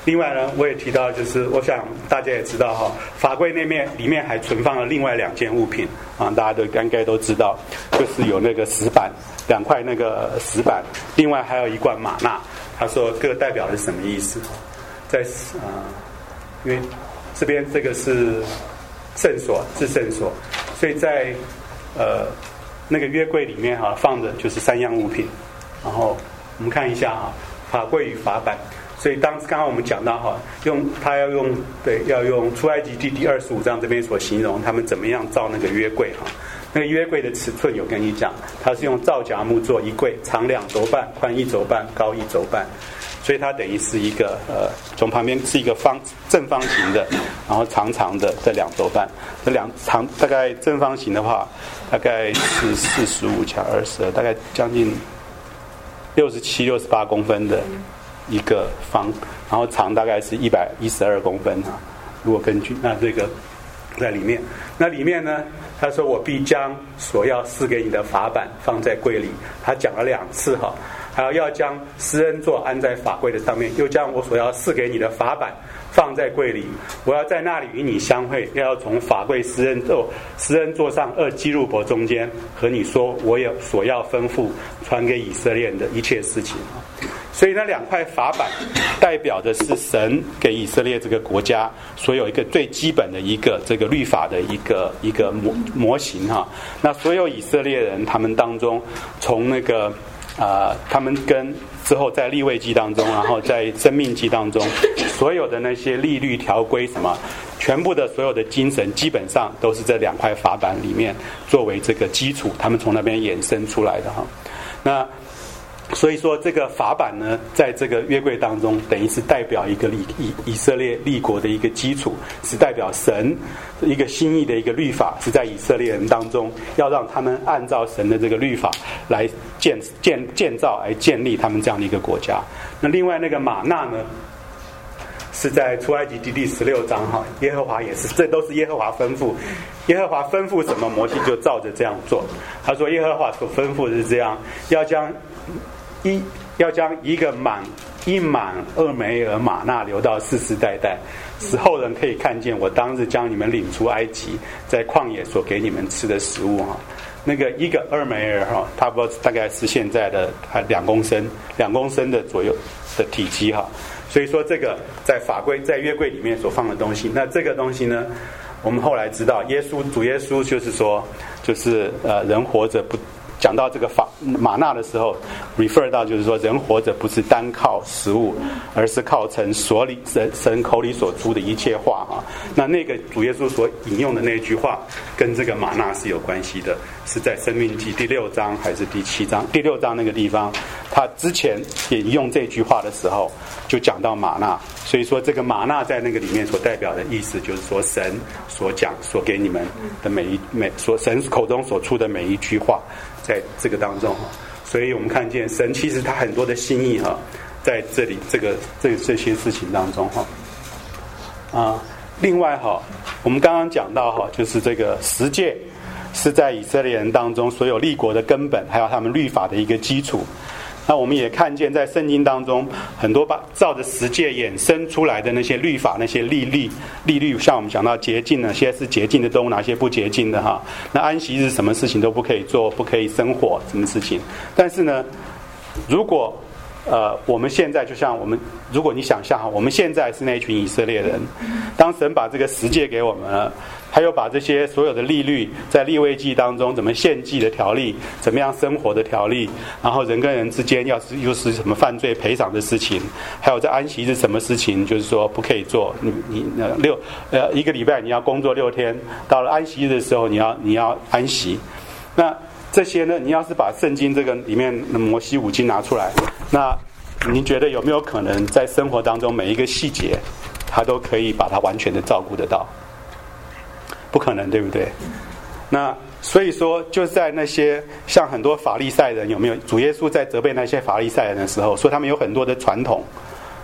另外呢，我也提到，就是我想大家也知道哈，法柜那面里面还存放了另外两件物品啊，大家都应该都知道，就是有那个石板，两块那个石板，另外还有一罐玛纳。他说各代表的是什么意思？在啊、呃，因为这边这个是圣所，是圣所，所以在呃那个约柜里面哈、啊、放的就是三样物品。然后我们看一下哈、啊，法柜与法版。所以当刚刚我们讲到哈，用他要用对要用出埃及记第二十五章这边所形容他们怎么样造那个约柜哈。那个约柜的尺寸有跟你讲，它是用皂荚木做一柜，长两轴半，宽一轴半，高一轴半，所以它等于是一个呃，从旁边是一个方正方形的，然后长长的这两轴半，这两长大概正方形的话，大概是四十五加二十二，大概将近六十七、六十八公分的一个方，然后长大概是一百一十二公分啊。如果根据那这个在里面，那里面呢？他说：“我必将所要赐给你的法版放在柜里。”他讲了两次哈，还要要将施恩座安在法柜的上面，又将我所要赐给你的法版放在柜里。我要在那里与你相会，要从法柜施恩座施恩座上二基路伯中间和你说，我有所要吩咐传给以色列人的一切事情。所以那两块法版代表的是神给以色列这个国家所有一个最基本的一个这个律法的一个一个模模型哈。那所有以色列人他们当中，从那个啊、呃，他们跟之后在利未记当中，然后在生命记当中，所有的那些律律条规什么，全部的所有的精神基本上都是这两块法版里面作为这个基础，他们从那边衍生出来的哈。那所以说这个法版呢，在这个约柜当中，等于是代表一个以以以色列立国的一个基础，是代表神一个心意的一个律法，是在以色列人当中，要让他们按照神的这个律法来建建建造，来建立他们这样的一个国家。那另外那个玛纳呢，是在出埃及记第十六章哈，耶和华也是，这都是耶和华吩咐，耶和华吩咐什么，摩西就照着这样做。他说耶和华所吩咐的是这样，要将一要将一个满一满二梅尔玛纳留到世世代代，使后人可以看见我当日将你们领出埃及，在旷野所给你们吃的食物哈。那个一个二梅尔哈，差不多大概是现在的两公升，两公升的左右的体积哈。所以说这个在法规在约柜里面所放的东西，那这个东西呢，我们后来知道，耶稣主耶稣就是说，就是呃人活着不。讲到这个法玛纳的时候 refer 到就是说人活着不是单靠食物，而是靠从所里神神口里所出的一切话啊。那那个主耶稣所引用的那句话跟这个玛纳是有关系的，是在申命记第六章还是第七章？第六章那个地方，他之前引用这句话的时候就讲到玛纳，所以说这个玛纳在那个里面所代表的意思就是说神所讲所给你们的每一每所神口中所出的每一句话。在这个当中，所以我们看见神其实他很多的心意哈，在这里这个这这些事情当中哈啊，另外哈，我们刚刚讲到哈，就是这个十诫是在以色列人当中所有立国的根本，还有他们律法的一个基础。那我们也看见在圣经当中很多把照着十诫衍生出来的那些律法，那些律例律律，像我们讲到洁净，哪些是洁净的动物，哪些不洁净的哈。那安息日什么事情都不可以做，不可以生火，什么事情。但是呢，如果呃我们现在就像我们，如果你想象哈，我们现在是那群以色列人，当神把这个十诫给我们了，他又把这些所有的律律在利未记当中怎么献祭的条例，怎么样生活的条例，然后人跟人之间要是又是什么犯罪赔偿的事情，还有在安息日什么事情就是说不可以做，你你呃六呃一个礼拜你要工作六天，到了安息日的时候你要你要安息。那这些呢，你要是把圣经这个里面的摩西五经拿出来，那您觉得有没有可能在生活当中每一个细节他都可以把它完全的照顾得到？不可能，对不对？那所以说就在那些像很多法利赛人，有没有主耶稣在责备那些法利赛人的时候说他们有很多的传统，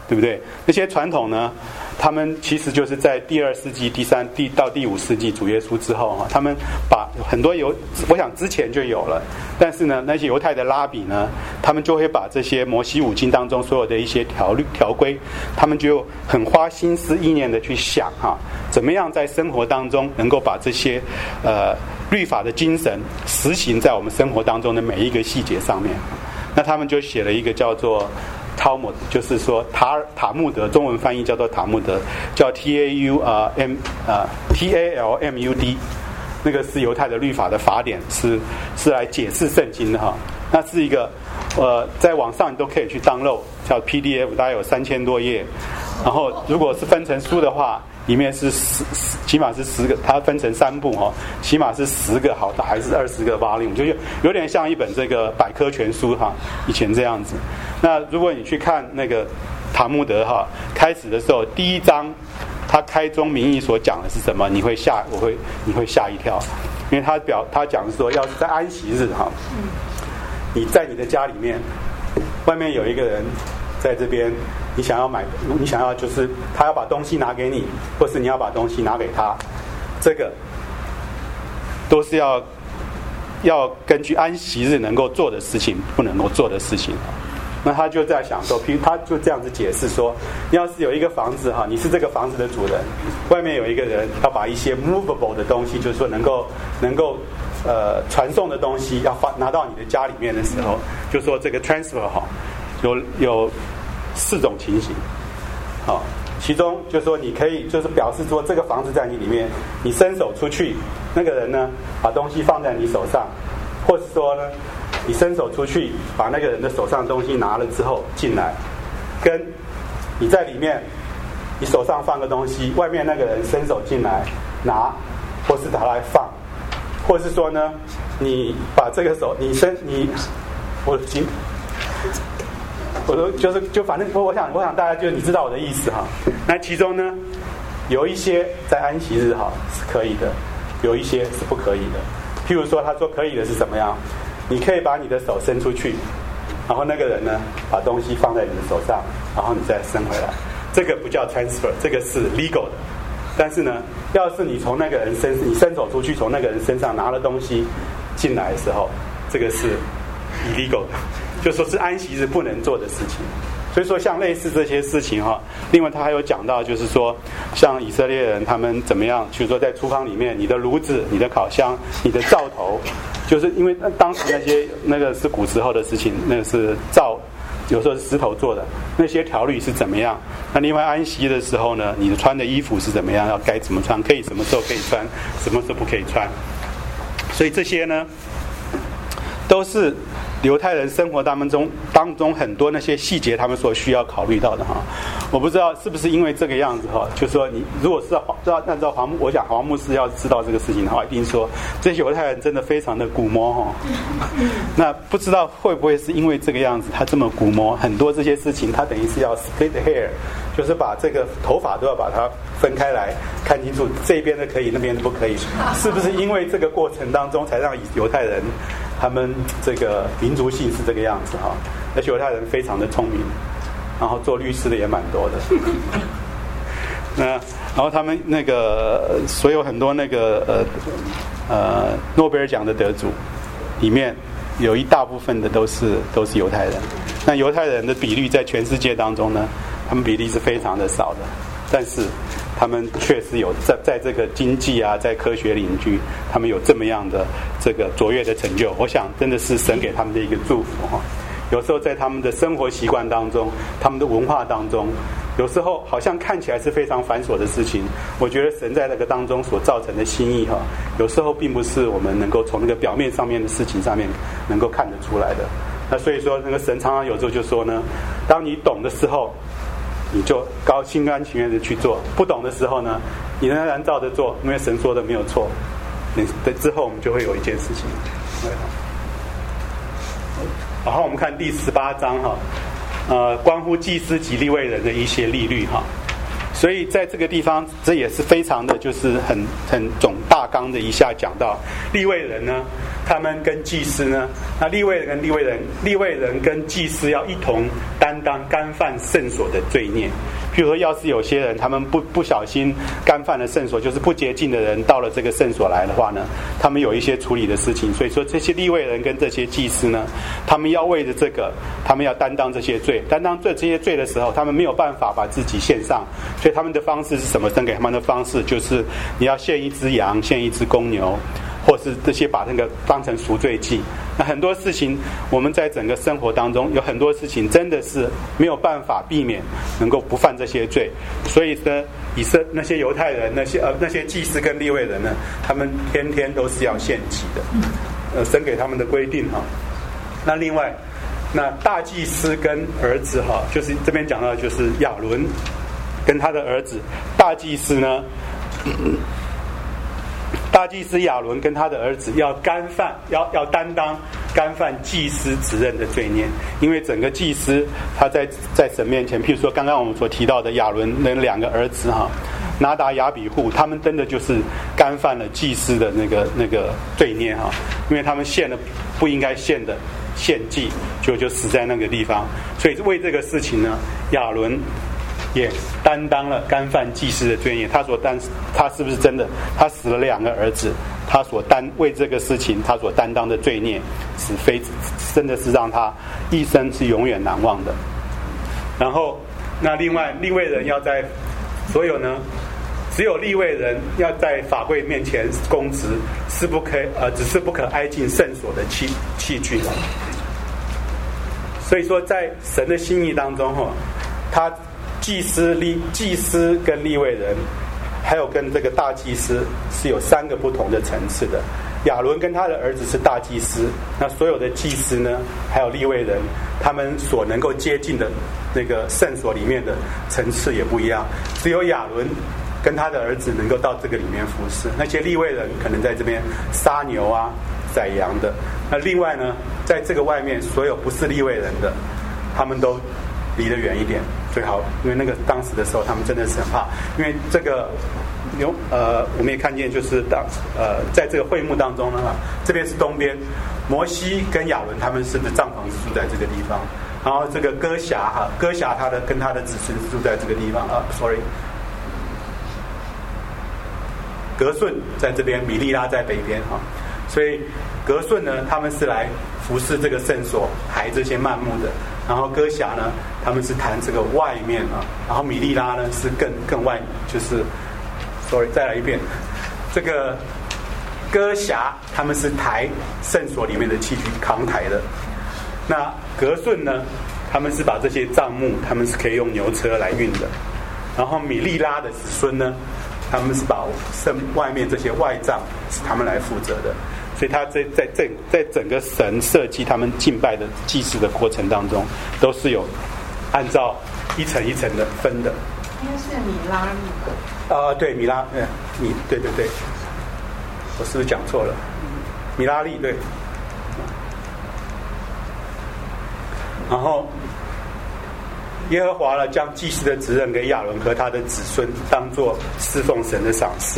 对不对？那些传统呢，他们其实就是在第二世纪、第三、第到第五世纪主耶稣之后哈，他们把很多犹，我想之前就有了，但是呢，那些犹太的拉比呢，他们就会把这些摩西五经当中所有的一些条律条规，他们就很花心思意念的去想哈，怎么样在生活当中能够把这些呃律法的精神实行在我们生活当中的每一个细节上面。那他们就写了一个叫做Talmud，就是说塔塔木德，中文翻译叫做塔木德，叫 T A U 啊 M 啊 T A L M U D， 那个是犹太的律法的法典，是是来解释圣经的哈。那是一个呃，在网上你都可以去 download， 叫 P D F， 大概有三千多页。然后如果是分成书的话，里面是十，起码是十个，它分成三部哈，起码是十个好大，还是二十个 volume， 就有点像一本这个百科全书哈，以前这样子。那如果你去看那个塔木德哈，开始的时候第一章，他开宗明义所讲的是什么？你会吓，我会，你会吓一跳，因为他表他讲说，要是在安息日哈，你在你的家里面，外面有一个人在这边，你想要买，你想要就是他要把东西拿给你，或是你要把东西拿给他，这个都是要要根据安息日能够做的事情，不能够做的事情。那他就在想说，譬如他就这样子解释说，要是有一个房子哈，你是这个房子的主人，外面有一个人要把一些 movable 的东西，就是说能够能够呃传送的东西，要发拿到你的家里面的时候，就说这个 transfer 哈，有有四种情形，好，其中就说你可以就是表示说这个房子在你里面，你伸手出去，那个人呢把东西放在你手上，或是说呢，你伸手出去把那个人的手上的东西拿了之后进来，跟你在里面，你手上放个东西，外面那个人伸手进来拿，或是拿来放，或是说呢，你把这个手你伸你我行。我都就是就反正我想我想大家就你知道我的意思哈。那其中呢，有一些在安息日哈是可以的，有一些是不可以的。譬如说他说可以的是怎么样？你可以把你的手伸出去，然后那个人呢把东西放在你的手上，然后你再伸回来，这个不叫 transfer， 这个是 legal 的。但是呢，要是你从那个人身你伸手出去从那个人身上拿了东西进来的时候，这个是 illegal 的。就说是安息日不能做的事情。所以说像类似这些事情哈，另外他还有讲到就是说像以色列人他们怎么样，就是说在厨房里面你的炉子你的烤箱你的灶头，就是因为当时那些那个是古时候的事情，那个是灶有时候是石头做的，那些条律是怎么样。那另外安息的时候呢，你的穿的衣服是怎么样，要该怎么穿，可以什么时候可以穿，什么时候不可以穿。所以这些呢都是犹太人生活当中当中很多那些细节他们所需要考虑到的哈。我不知道是不是因为这个样子哈，就是说你如果是要按照黄，我想黄牧师要知道这个事情的话，一定说这些犹太人真的非常的古摸哈。那不知道会不会是因为这个样子，他这么古摸，很多这些事情他等于是要 split hair， 就是把这个头发都要把它分开来，看清楚这边的可以，那边的不可以。是不是因为这个过程当中才让犹太人他们这个民族性是这个样子哈？而且犹太人非常的聪明，然后做律师的也蛮多的。那然后他们那个所有很多那个呃呃诺贝尔奖的得主里面，有一大部分的都是都是犹太人。那犹太人的比率在全世界当中呢，他们比例是非常的少的，但是他们确实有在在这个经济啊，在科学领域，他们有这么样的这个卓越的成就。我想真的是神给他们的一个祝福哈。有时候在他们的生活习惯当中，他们的文化当中，有时候好像看起来是非常繁琐的事情，我觉得神在那个当中所造成的心意哈，有时候并不是我们能够从那个表面上面的事情上面能够看得出来的。那所以说，那个神常常有时候就说呢，当你懂的时候，你就高心甘情愿的去做；不懂的时候呢，你仍然照着做，因为神说的没有错。你之后我们就会有一件事情。然后我们看第十八章哈，呃，关乎祭司及利未人的一些律例哈。所以在这个地方，这也是非常的就是很很总大纲的一下讲到利未人呢， 他们跟祭司呢，那利未人跟利未人，利未人跟祭司要一同担当干犯圣所的罪孽。譬如说，要是有些人他们不不小心干犯了圣所，就是不洁净的人到了这个圣所来的话呢，他们有一些处理的事情。所以说，这些利未人跟这些祭司呢，他们要为着这个，他们要担当这些罪，担当这这些罪的时候，他们没有办法把自己献上，所以他们的方式是什么？生给他们的方式就是你要献一只羊，献一只公牛。或是这些把那个当成赎罪祭。那很多事情我们在整个生活当中有很多事情真的是没有办法避免能够不犯这些罪，所以呢以色那些犹太人那些呃那些祭司跟利未人呢，他们天天都是要献祭的，呃神给他们的规定哈。那另外那大祭司跟儿子哈，就是这边讲到就是亚伦跟他的儿子，大祭司呢嗯大祭司亚伦跟他的儿子要干犯，要要担当干犯祭司职任的罪孽，因为整个祭司他在在神面前，譬如说刚刚我们所提到的亚伦那两个儿子哈，拿达亚比户，他们真的就是干犯了祭司的那个那个罪孽哈，因为他们献了不应该献的献祭，就就死在那个地方，所以为这个事情呢，亚伦也担当了干犯祭司的罪孽。他所担，他是不是真的？他死了两个儿子，他所担为这个事情，他所担当的罪孽，是非真的是让他一生是永远难忘的。然后，那另外利未人要在所有呢，只有利未人要在法柜面前供职，是不可呃，只是不可挨近圣所的器器具的。所以说，在神的心意当中，哈，他。祭司、利祭司跟利未人，还有跟这个大祭司是有三个不同的层次的。亚伦跟他的儿子是大祭司，那所有的祭司呢，还有利未人，他们所能够接近的那个圣所里面的层次也不一样。只有亚伦跟他的儿子能够到这个里面服侍，那些利未人可能在这边杀牛啊、宰羊的。那另外呢，在这个外面，所有不是利未人的，他们都离得远一点最好，因为那个当时的时候他们真的是很怕，因为这个有呃我们也看见就是当呃在这个会幕当中呢，这边是东边，摩西跟亚伦他们是不是帐篷是住在这个地方，然后这个哥辖哈哥辖他的跟他的子孙是住在这个地方啊 sorry 革顺在这边，米利拉在北边哈，所以革顺呢他们是来服侍这个圣所，抬这些幔幕的。然后哥辖呢，他们是弹这个外面啊，然后米利拉呢是更更外，就是 ，sorry， 再来一遍，这个哥辖他们是抬圣所里面的器具扛抬的，那革顺呢，他们是把这些帐幕，他们是可以用牛车来运的，然后米利拉的子孙呢，他们是把圣外面这些外帐是他们来负责的。所以他在在在在整个神设计他们敬拜的祭祀的过程当中，都是有按照一层一层的分的。 应该是米拉利吧？ 啊、呃，对，米拉，嗯，米，对对对，我是不是讲错了？米拉利对。然后耶和华呢，将祭司的职任给亚伦和他的子孙，当作侍奉神的赏赐。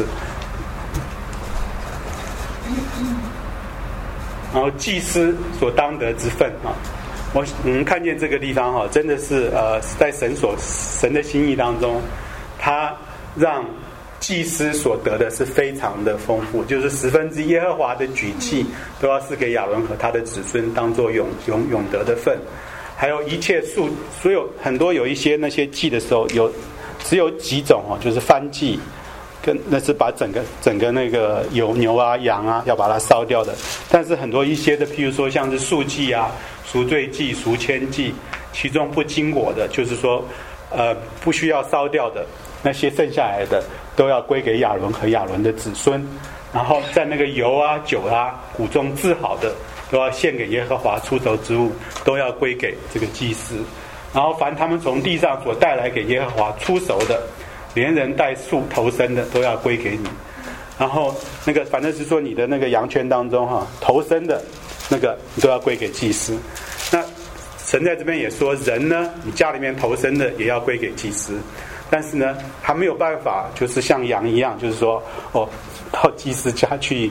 然后祭司所当得之分啊，我我们看见这个地方哈，真的是呃，在神所神的心意当中，他让祭司所得的是非常的丰富，就是十分之一耶和华的举祭都要是给亚伦和他的子孙当作永永永得的份，还有一切数所有很多有一些那些祭的时候有只有几种哦，就是燔祭。跟那是把整个整个那个有牛啊羊啊要把它烧掉的，但是很多一些的，譬如说像是素祭啊、赎罪祭、赎愆祭，其中不经过的，就是说呃不需要烧掉的那些剩下来的，都要归给亚伦和亚伦的子孙。然后在那个油啊、酒啊、谷中制好的，都要献给耶和华出熟之物，都要归给这个祭司。然后凡他们从地上所带来给耶和华出熟的，连人带树头生的都要归给你。然后那个反正是说你的那个羊圈当中哈，头生的那个你都要归给祭司。那神在这边也说，人呢，你家里面头生的也要归给祭司。但是呢，他没有办法，就是像羊一样，就是说哦，到祭司家去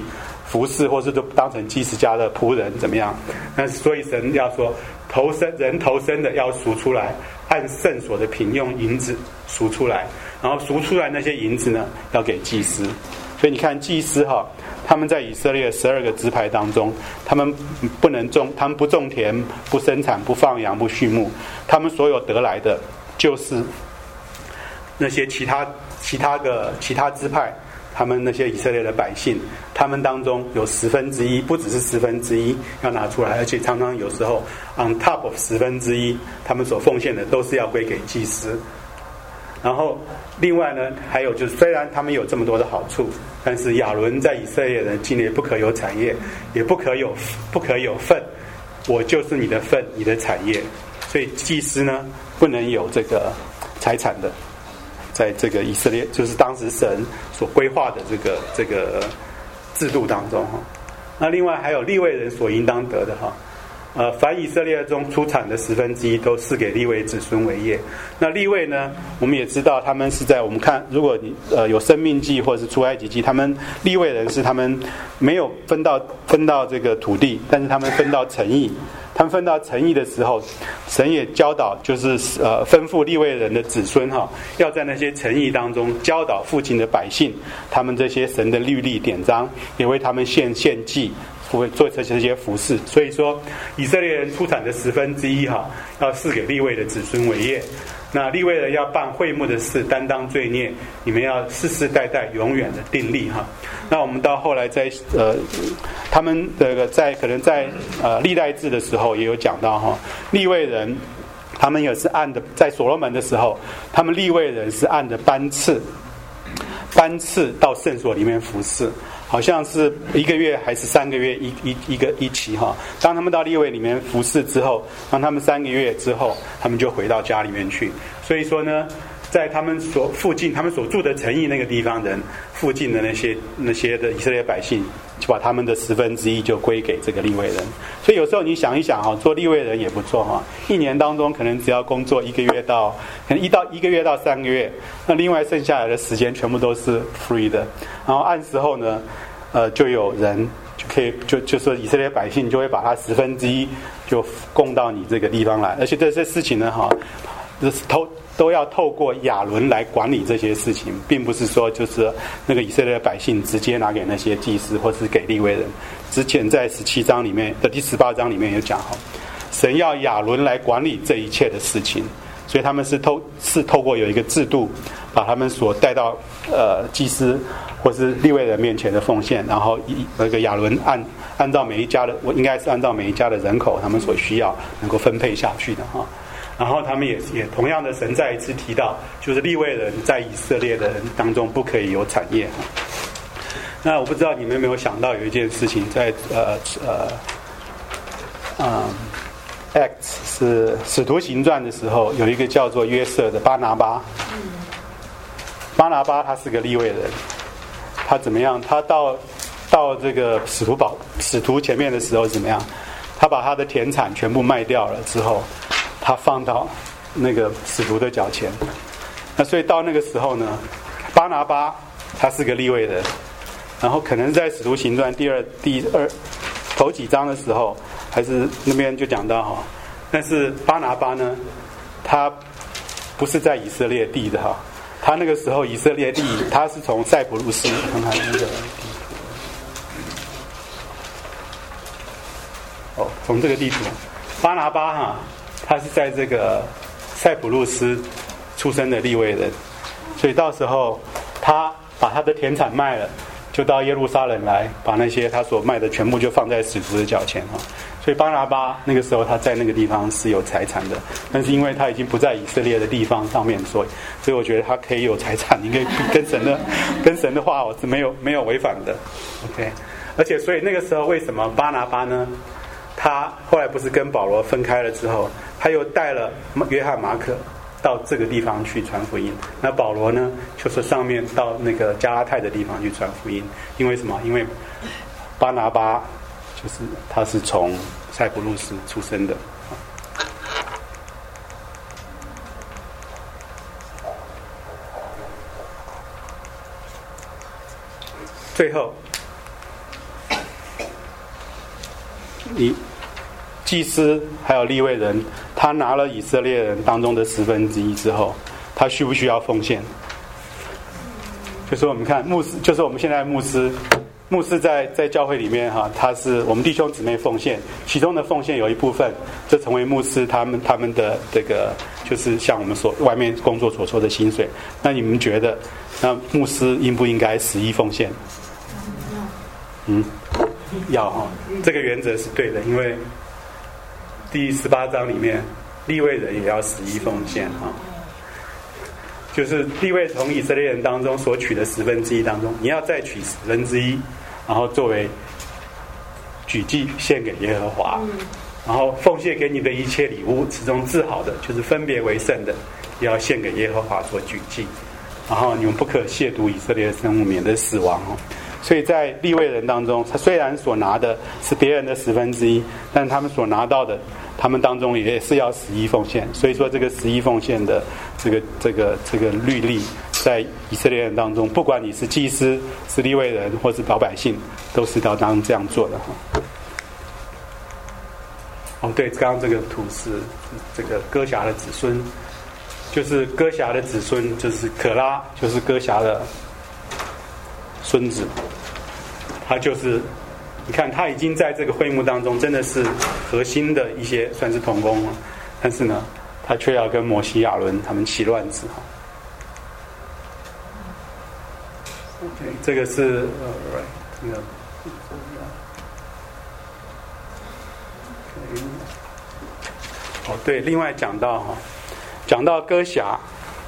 服侍，或是都当成祭司家的仆人怎么样？那所以神要说，投生人投生的要赎出来，按圣所的品用银子赎出来，然后赎出来那些银子呢，要给祭司。所以你看祭司哈，他们在以色列十二个支派当中，他们不能种，他们不种田，不生产，不放羊，不畜牧，他们所有得来的，就是那些其他其他的其他支派，他们那些以色列的百姓，他们当中有十分之一，不只是十分之一要拿出来，而且常常有时候 on top of 十分之一，他们所奉献的都是要归给祭司。然后另外呢，还有就是，虽然他们有这么多的好处，但是亚伦在以色列人境内不可有产业，也不可有不可有份，我就是你的份，你的产业。所以祭司呢，不能有这个财产的，在这个以色列，就是当时神所规划的这个这个制度当中哈。那另外还有利未人所应当得的哈。呃，凡以色列中出产的十分之一都是给利未子孙为业。那利未呢，我们也知道他们是在我们看，如果你呃有生命记或者是出埃及记，他们利未人是他们没有分到分到这个土地，但是他们分到城邑。他们分到城邑的时候，神也教导，就是呃吩咐利未人的子孙哈，要在那些城邑当中教导附近的百姓，他们这些神的律例典章，也为他们献献祭。做这些服事，所以说以色列人出产的十分之一哈，要赐给利未的子孙为业。那利未人要办会幕的事，担当罪孽，你们要世世代代永远的定力哈。那我们到后来在呃，他们这个在可能在呃历代志的时候也有讲到哈，利未人他们也是按的，在所罗门的时候，他们利未人是按的班次，班次到圣所里面服侍。好像是一个月还是三个月一一一个一期哈。当他们到利未里面服侍之后，当他们三个月之后，他们就回到家里面去。所以说呢，在他们所附近，他们所住的城邑那个地方人附近的那些那些的以色列百姓，就把他们的十分之一就归给这个利未人。所以有时候你想一想哈，做利未人也不错哈。一年当中可能只要工作一个月到可能一到一个月到三个月，那另外剩下来的时间全部都是 free 的。然后按时候呢，呃，就有人就可以就就说以色列百姓就会把他十分之一就供到你这个地方来，而且这些事情呢哈，就是透都要透过亚伦来管理这些事情，并不是说就是那个以色列百姓直接拿给那些祭司或是给利未人。之前在十七章里面的第十八章里面有讲哈，神要亚伦来管理这一切的事情，所以他们是透是透过有一个制度，把他们所带到呃祭司或是利未人面前的奉献，然后一那个亚伦按按照每一家的，我应该是按照每一家的人口他们所需要能够分配下去的哈。然后他们也也同样的，神再一次提到，就是利未人在以色列的人当中不可以有产业。那我不知道你们有没有想到有一件事情，在呃呃嗯 Acts 是使徒行传的时候，有一个叫做约瑟的巴拿巴。巴拿巴他是个利未人，他怎么样？他到到这个使徒宝使徒前面的时候怎么样？他把他的田产全部卖掉了之后，他放到那个使徒的脚前。那所以到那个时候呢，巴拿巴他是个利未人，然后可能在使徒行传第二第二头几章的时候，还是那边就讲到哈，但是巴拿巴呢，他不是在以色列地的哈，他那个时候以色列地他是从塞浦路斯，看看那个哦，从这个地图，巴拿巴哈，他是在这个塞浦路斯出生的利未人，所以到时候他把他的田产卖了，就到耶路撒冷来，把那些他所卖的全部就放在使徒的脚前哈。所以巴拿巴那个时候他在那个地方是有财产的，但是因为他已经不在以色列的地方上面，所以所以我觉得他可以有财产，应该跟神的跟神的话我是没有没有违反的。OK， 而且所以那个时候为什么巴拿巴呢？他后来不是跟保罗分开了之后，他又带了约翰马可到这个地方去传福音。那保罗呢，就是上面到那个加拉太的地方去传福音。因为什么？因为巴拿巴就是他是从塞浦路斯出生的。最后你祭司还有利未人，他拿了以色列人当中的十分之一之后，他需不需要奉献？就是我们看牧师，就是我们现在牧师，牧师在在教会里面哈，他是我们弟兄姊妹奉献，其中的奉献有一部分就成为牧师他们他们的这个，就是像我们所外面工作所说的薪水。那你们觉得，那牧师应不应该十一奉献？嗯，要哈，这个原则是对的，因为第十八章里面，利未人也要十一奉献哈。就是利未从以色列人当中所取的十分之一当中，你要再取十分之一，然后作为举祭献给耶和华，然后奉献给你的一切礼物，其中至好的就是分别为圣的，也要献给耶和华做举祭。然后你们不可亵渎以色列的生物，免得死亡哦。所以在利未人当中，他虽然所拿的是别人的十分之一，但他们所拿到的，他们当中也是要十一奉献。所以说这个十一奉献的这个这个这个律例，在以色列人当中，不管你是祭司、是利未人或是老百姓，都是要当这样做的哈。哦，对，刚刚这个图是这个哥辖的子孙，就是哥辖的子孙，就是可拉，就是哥辖的孙子，他就是你看他已经在这个会幕当中真的是核心的一些算是同工了，但是呢他却要跟摩西亚伦他们起乱子哈。OK， 这个是呃，这个哦对，另外讲到哈，讲到哥辖，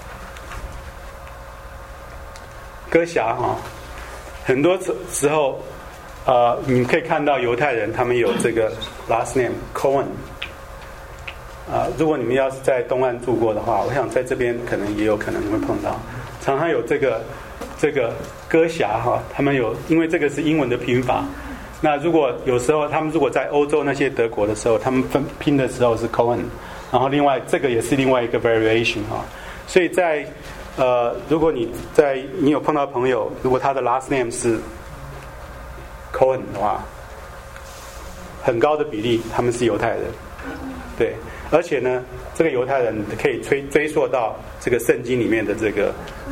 哥辖哈。很多时候，呃，你可以看到犹太人他们有这个 last name Cohen， 啊、呃，如果你们要是在东岸住过的话，我想在这边可能也有可能会碰到，常常有这个这个哥辖哈，他们有，因为这个是英文的拼法。那如果有时候他们如果在欧洲那些德国的时候，他们分拼的时候是 Cohen， 然后另外这个也是另外一个 variation 哈，所以在呃，如果你在你有碰到朋友，如果他的 last name 是 Cohen 的话，很高的比例他们是犹太人，对，而且呢，这个犹太人可以追追溯到这个圣经里面的这个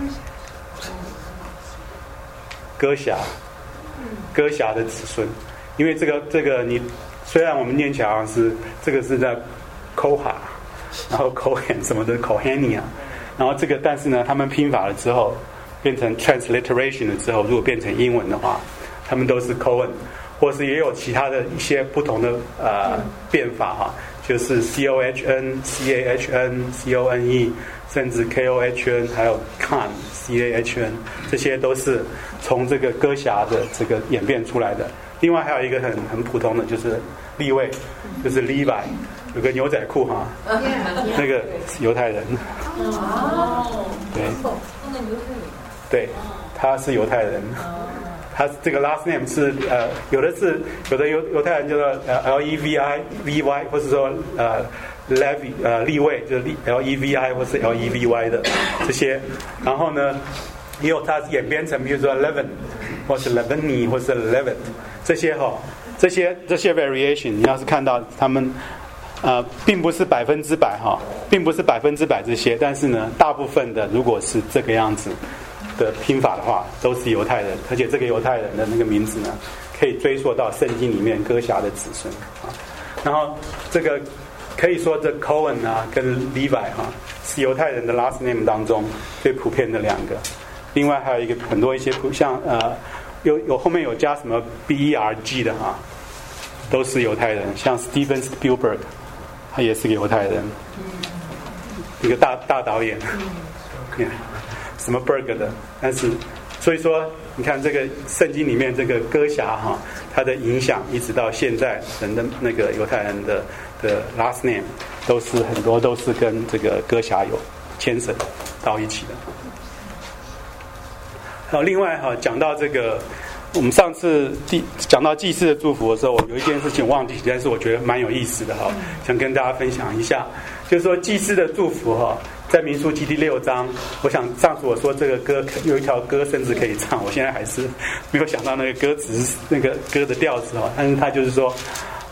哥辖，哥辖的子孙，因为这个这个你虽然我们念起来好像是这个是在 Koha， 然后 Cohen 什么的 Kohania。然后这个，但是呢，他们拼法了之后，变成 transliteration 了之后，如果变成英文的话，他们都是 Cohen， 或是也有其他的一些不同的呃变法哈，就是 C O H N、C A H N、C O N E， 甚至 K O H N， 还有 Khan、C A H N， 这些都是从这个哥辖的这个演变出来的。另外还有一个很很普通的，就是利未，就是 Levi。有个牛仔裤哈，那个犹太人，对，对，他是犹太人，他这个 last name 是呃，有的是有的犹犹太人叫做呃 L E V I V Y， 或是说呃 Levi 呃利未就是 L E V I 或是 L E V Y 的这些，然后呢，也有它演变成比如说 Levin 或是 Levini 或是 Levit 这些哈，这些这些 variation， 你要是看到他们。呃，并不是百分之百哈，并不是百分之百这些，但是呢，大部分的如果是这个样子的拼法的话，都是犹太人，而且这个犹太人的那个名字呢，可以追溯到圣经里面哥辖的子孙啊。然后这个可以说这 Cohen 啊跟 Levi 哈、啊、是犹太人的 last name 当中最普遍的两个。另外还有一个很多一些像呃有有后面有加什么 B E R G 的哈、啊，都是犹太人，像 Steven Spielberg。他也是个犹太人，一个大大导演，什么 Berg 的，但是所以说，你看这个圣经里面这个哥辖哈，它的影响一直到现在人的那个犹太人的的 last name 都是很多都是跟这个哥辖有牵扯到一起的。还有另外哈，讲到这个。我们上次祭讲到祭祀的祝福的时候，有一件事情忘记，但是我觉得蛮有意思的哈，想跟大家分享一下。就是说祭祀的祝福哈，在民数记第六章，我想上次我说这个歌有一条歌甚至可以唱，我现在还是没有想到那个歌词那个歌的调子哈，但是他就是说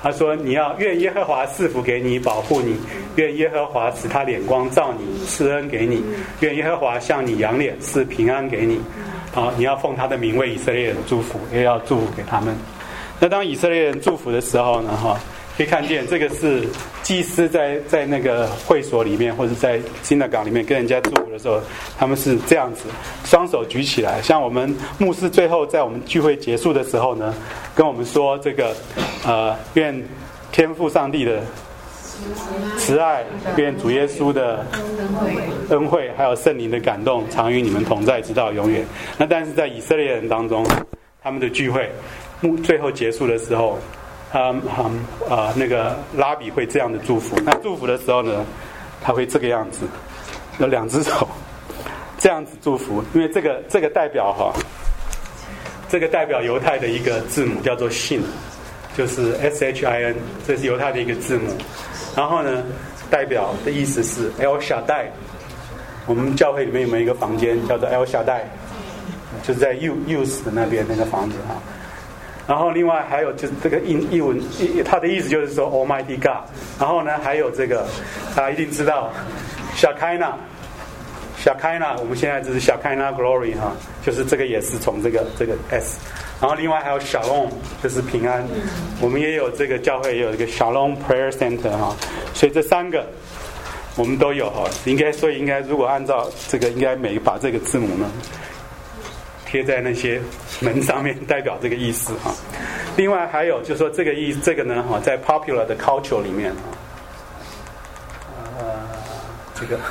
他说你要愿耶和华赐福给你，保护你，愿耶和华使他脸光照你，施恩给你，愿耶和华向你扬脸，赐平安给你。好，你要奉他的名为以色列人祝福，也要祝福给他们。那当以色列人祝福的时候呢，哈，可以看见这个是祭司在在那个会所里面，或者在新的港里面跟人家祝福的时候，他们是这样子，双手举起来。像我们牧师最后在我们聚会结束的时候呢，跟我们说这个呃，愿天父上帝的慈爱，愿主耶稣的恩惠，还有圣灵的感动，常与你们同在，直到永远。那但是在以色列人当中，他们的聚会最后结束的时候，嗯嗯啊，那个拉比会这样的祝福。那祝福的时候呢，他会这个样子，有两只手这样子祝福，因为这个这个代表哈，这个代表犹太的一个字母叫做信，就是 S H I N， 这是犹太的一个字母。然后呢，代表的意思是 El Shaddai。我们教会里面有没有一个房间叫做 El Shaddai， 就是在 U Use 的那边那个房子哈。然后另外还有就是这个印译文，它的意思就是说 Almighty God。然后呢，还有这个大家一定知道 Shekinah。Shekinah， 我们现在就是 Shekinah Glory 哈，就是这个也是从这个这个 S。然后另外还有 Shalom， 就是平安。我们也有这个教会也有一个 Shalom Prayer Center 哈，所以这三个我们都有哈。应该所以应该如果按照这个，应该每把这个字母呢贴在那些门上面，代表这个意思哈。另外还有就是说这个意这个呢哈，在 popular 的 culture 里面啊，呃，这个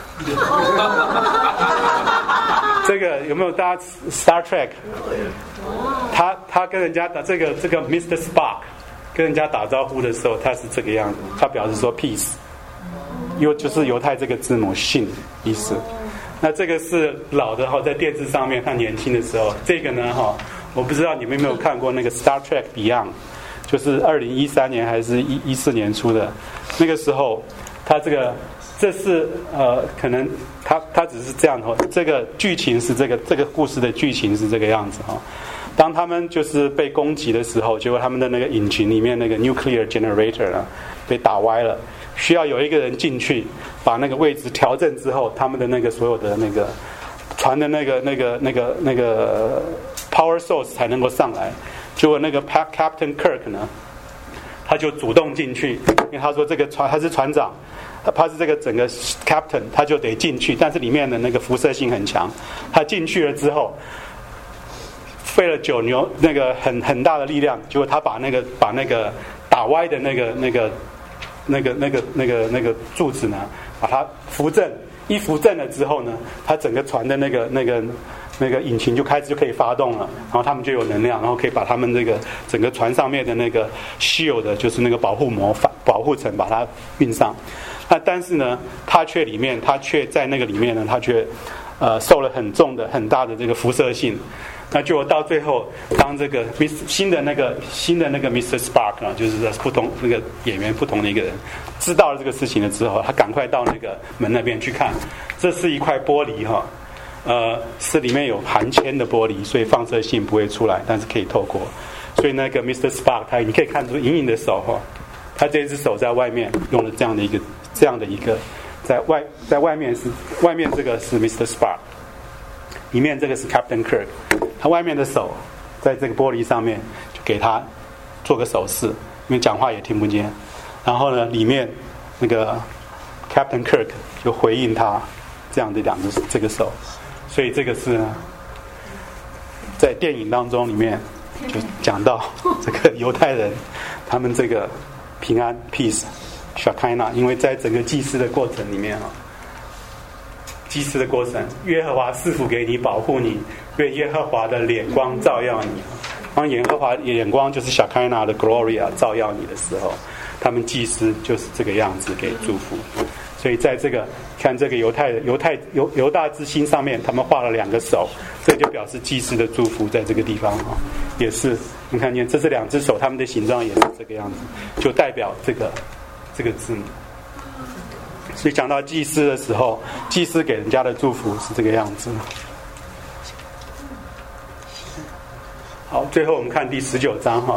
这个有没有大家 Star Trek？ 他他跟人家打这个这个 Mister Spock 跟人家打招呼的时候，他是这个样子，他表示说 peace， 又就是犹太这个字母信意思。那这个是老的哈，在电视上面看年轻的时候，这个呢哈，我不知道你们有没有看过那个 Star Trek Beyond， 就是二零一三年还是一一四年出的，那个时候他这个这是呃可能他他只是这样哈，这个剧情是这个这个故事的剧情是这个样子哈。当他们就是被攻击的时候，结果他们的那个引擎里面那个 nuclear generator 呢被打歪了，需要有一个人进去把那个位置调整之后，他们的那个所有的那个船的那个那个那个那个 power source 才能够上来。结果那个 Captain Kirk 呢，他就主动进去，因为他说这个船他是船长，他是这个整个 Captain， 他就得进去，但是里面的那个辐射性很强，他进去了之后。费了九牛那个很很大的力量，结果他把那个把那个打歪的那个那个那个那个那个那个柱子呢，把它扶正，一扶正了之后呢，它整个船的那个那个那个引擎就开始就可以发动了，然后他们就有能量，然后可以把他们这个整个船上面的那个 shield 就是那个保护膜保护层把它运上。那但是呢，它却里面它却在那个里面呢，它却呃受了很重的很大的这个辐射性。那就到最后，当这个新的那个新的那个 Mister Spock 啊，就是不同那个演员不同的一个人，知道了这个事情了之后，他赶快到那个门那边去看，这是一块玻璃哈，呃，是里面有含铅的玻璃，所以放射性不会出来，但是可以透过。所以那个 Mister Spock 他你可以看出隐隐的手哈，他这只手在外面用了这样的一个这样的一个，在外在外面是外面这个是 Mister Spock， 里面这个是 Captain Kirk。他外面的手在这个玻璃上面就给他做个手势，因为讲话也听不见。然后呢，里面那个 Captain Kirk 就回应他这样的两只这个手，所以这个是在电影当中里面就讲到这个犹太人他们这个平安 peace Shekinah， 因为在整个祭司的过程里面啊。祭司的过程，耶和华赐福给你，保护你，愿耶和华的脸光照耀你。当耶和华眼光就是 Shekinah 的 Glory 啊，照耀你的时候，他们祭司就是这个样子给祝福。所以在这个看这个犹太犹太犹犹大之星上面，他们画了两个手，这就表示祭司的祝福在这个地方啊，也是你看见这是两只手，他们的形状也是这个样子，就代表这个这个字母。所以讲到祭司的时候，祭司给人家的祝福是这个样子。好，最后我们看第十九章哈。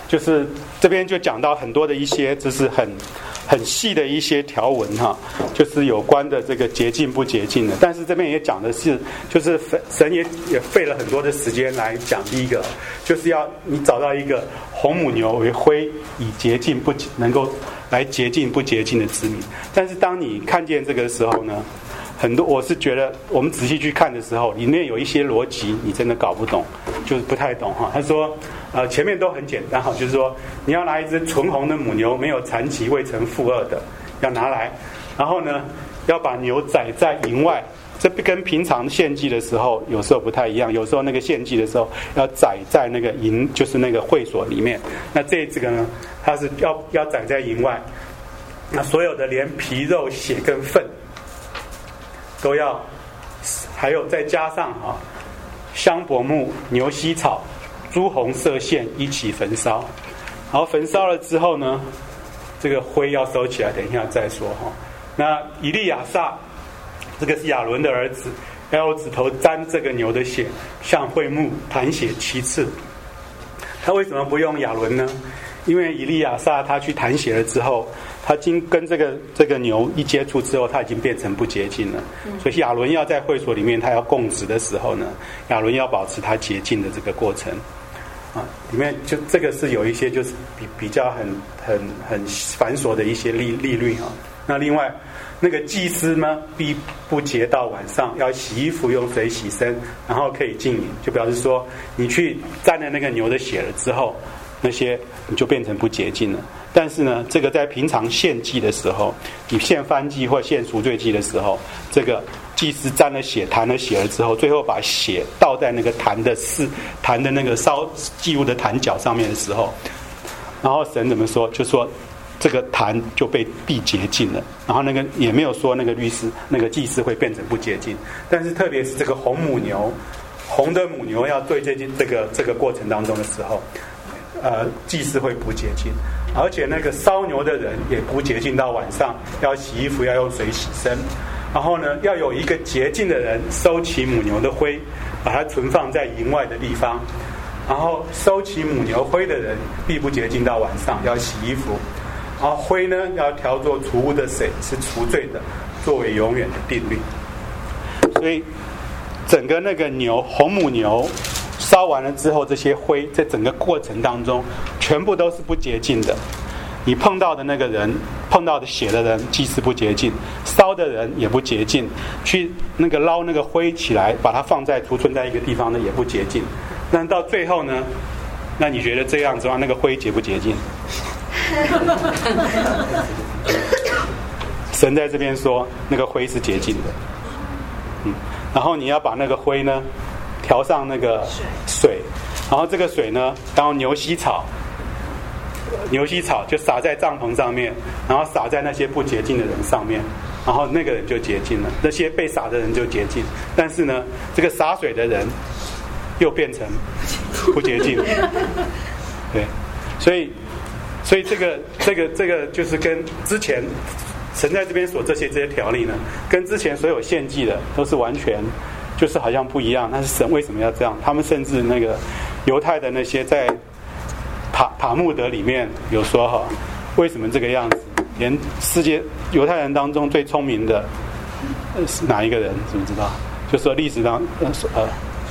就是这边就讲到很多的一些，就是很很细的一些条文哈，就是有关的这个洁净不洁净的。但是这边也讲的是，就是神也也费了很多的时间来讲。第一个就是要你找到一个红母牛为灰，以洁净不能够来洁净不洁净的子民。但是当你看见这个的时候呢，很多我是觉得我们仔细去看的时候，里面有一些逻辑你真的搞不懂，就是不太懂哈。他说呃前面都很简单哈，就是说你要拿一只纯红的母牛，没有残疾未曾负恶的，要拿来，然后呢要把牛宰在营外。这跟平常献祭的时候有时候不太一样，有时候那个献祭的时候要宰在那个营，就是那个会所里面。那这这个呢，它是要要宰在营外。那所有的连皮肉血跟粪都要，还有再加上啊香柏木、牛膝草、朱红色线一起焚烧。然后焚烧了之后呢，这个灰要收起来，等一下再说哈。那以利亚撒，这个是亚伦的儿子，要用指头沾这个牛的血，向会幕弹血七次。他为什么不用亚伦呢？因为以利亚撒他去弹血了之后，他经跟这个这个牛一接触之后，他已经变成不洁净了。所以亚伦要在会所里面，他要供职的时候呢，亚伦要保持他洁净的这个过程。啊，里面就这个是有一些就是比比较很很很繁琐的一些利利率啊。那另外，那个祭司呢，必不洁到晚上，要洗衣服，用水洗身，然后可以进饮，就表示说，你去沾了那个牛的血了之后，那些你就变成不洁净了。但是呢，这个在平常献祭的时候，你献燔祭或献赎罪祭的时候，这个祭司沾了血、弹了血了之后，最后把血倒在那个坛的四坛的那个烧祭物的坛角上面的时候，然后神怎么说？就说这个坛就被必洁净了。然后那个也没有说那个律师、那个祭司会变成不洁净。但是特别是这个红母牛，红的母牛要对这这个这个过程当中的时候，呃，祭司会不洁净。而且那个烧牛的人也不洁净到晚上，要洗衣服，要用水洗身。然后呢，要有一个洁净的人收起母牛的灰，把它存放在营外的地方。然后收起母牛灰的人必不洁净到晚上，要洗衣服。然后灰呢，要调作除污的水，是除罪的，作为永远的定律。所以整个那个牛红母牛烧完了之后，这些灰在整个过程当中全部都是不洁净的。你碰到的那个人，碰到的血的人，祭司不洁净；烧的人也不洁净。去那个捞那个灰起来，把它放在储存在一个地方的也不洁净。那到最后呢？那你觉得这样子的话，那个灰洁不洁净？神在这边说，那个灰是洁净的。嗯，然后你要把那个灰呢调上那个水，然后这个水呢，然后牛膝草。牛膝草就撒在帐篷上面，然后撒在那些不洁净的人上面，然后那个人就洁净了，那些被撒的人就洁净。但是呢，这个洒水的人又变成不洁净。对，所以，所以这个这个这个就是跟之前神在这边所这些这些条例呢，跟之前所有献祭的都是完全就是好像不一样。但是神为什么要这样？他们甚至那个犹太的那些在塔塔木德里面有说哈，为什么这个样子？连世界犹太人当中最聪明的是哪一个人？知不知道？就说历史当呃呃，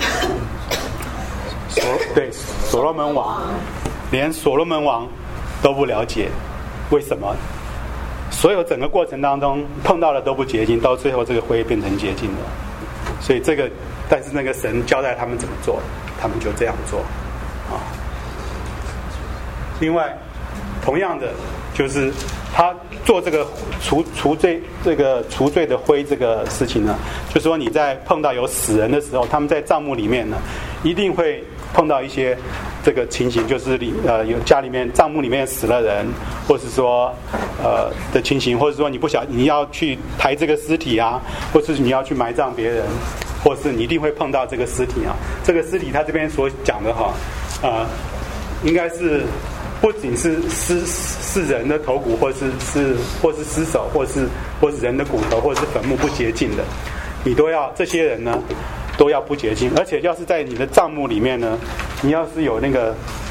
所对所罗门王，连所罗门王都不了解为什么所有整个过程当中碰到的都不洁净，到最后这个灰变成洁净的。所以这个，但是那个神交代他们怎么做，他们就这样做啊。另外，同样的，就是他做这个除除罪这个除罪的灰这个事情呢，就说你在碰到有死人的时候，他们在帐幕里面呢，一定会碰到一些这个情形，就是里呃有家里面帐幕里面死了人，或是说呃的情形，或者说你不晓你要去抬这个尸体啊，或是你要去埋葬别人，或是你一定会碰到这个尸体啊。这个尸体他这边所讲的哈，呃，应该是。不仅是是是人的头骨，或是是或是尸首，或是或是人的骨头，或是坟墓不洁净的，你都要这些人呢都要不洁净。而且要是在你的帐幕里面呢，你要是有那个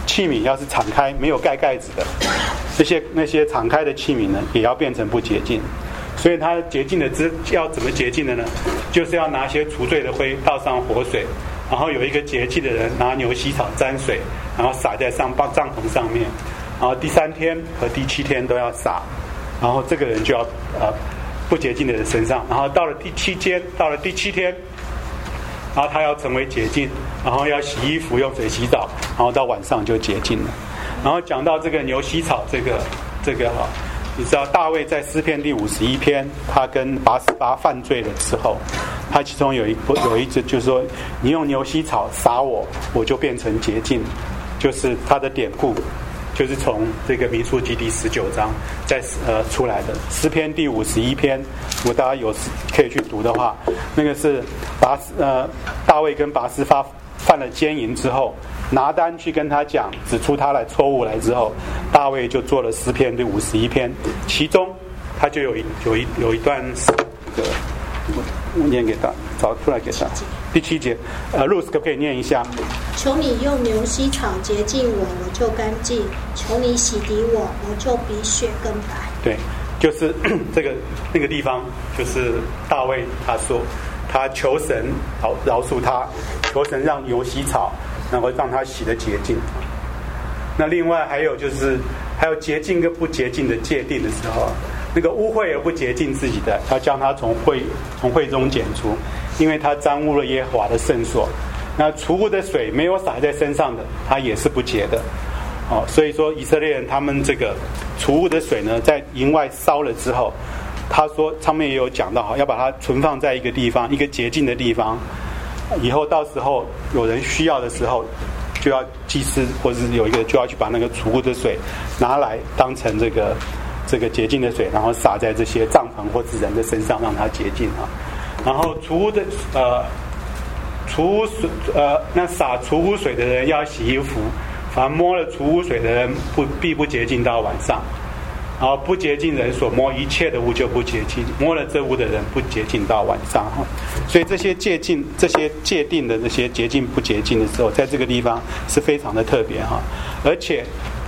器皿要是敞开没有盖盖子的，这些那些敞开的器皿呢，也要变成不洁净。所以它洁净的之要怎么洁净的呢？就是要拿些除罪的灰倒上活水，然后有一个洁净的人拿牛膝草沾水，然后撒在上帐篷上面，然后第三天和第七天都要撒，然后这个人就要呃不洁净的人身上，然后到了第七天，到了第七天，然后他要成为洁净，然后要洗衣服用水洗澡，然后到晚上就洁净了。然后讲到这个牛膝草，这个这个哈。你知道大卫在诗篇第五十一篇，他跟拔示巴犯罪了之后，他其中有一有一句就是说，你用牛膝草撒我，我就变成洁净，就是他的典故，就是从这个民数记第十九章再呃出来的。诗篇第五十一篇，如果大家有可以去读的话，那个是拔呃大卫跟拔示巴犯了奸淫之后，拿单去跟他讲，指出他来错误来之后，大卫就做了诗篇第五十一篇，其中他就有一有一有一段这个我念给他找出来给他第七节，呃 Ruth 可不可以念一下？ 求你用牛膝草洁净我，我就干净；求你洗涤我，我就比雪更白。 对，就是这个那个地方，就是大卫他说他求神饶饶恕他，求神让牛膝草能够让他洗得洁净。那另外还有就是还有洁净跟不洁净的界定的时候，那个污秽而不洁净自己的，要将他从会从会中剪除，因为他沾污了耶和华的圣所。那除污的水没有洒在身上的，他也是不洁的。哦，所以说以色列人他们这个除污的水呢，在营外烧了之后，他说上面也有讲到，要把它存放在一个地方，一个洁净的地方。以后到时候有人需要的时候，就要祭司或者是有一个就要去把那个除污的水拿来当成这个这个洁净的水，然后洒在这些帐篷或者人的身上，让它洁净啊。然后除污的呃除污水呃那洒除污水的人要洗衣服，凡摸了除污水的人不必不洁净到晚上。然后不洁净人所摸一切的物就不洁净，摸了这物的人不洁净到晚上哈。所以这些界定、这些界定的这些洁净不洁净的时候，在这个地方是非常的特别哈。而且，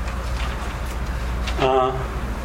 呃，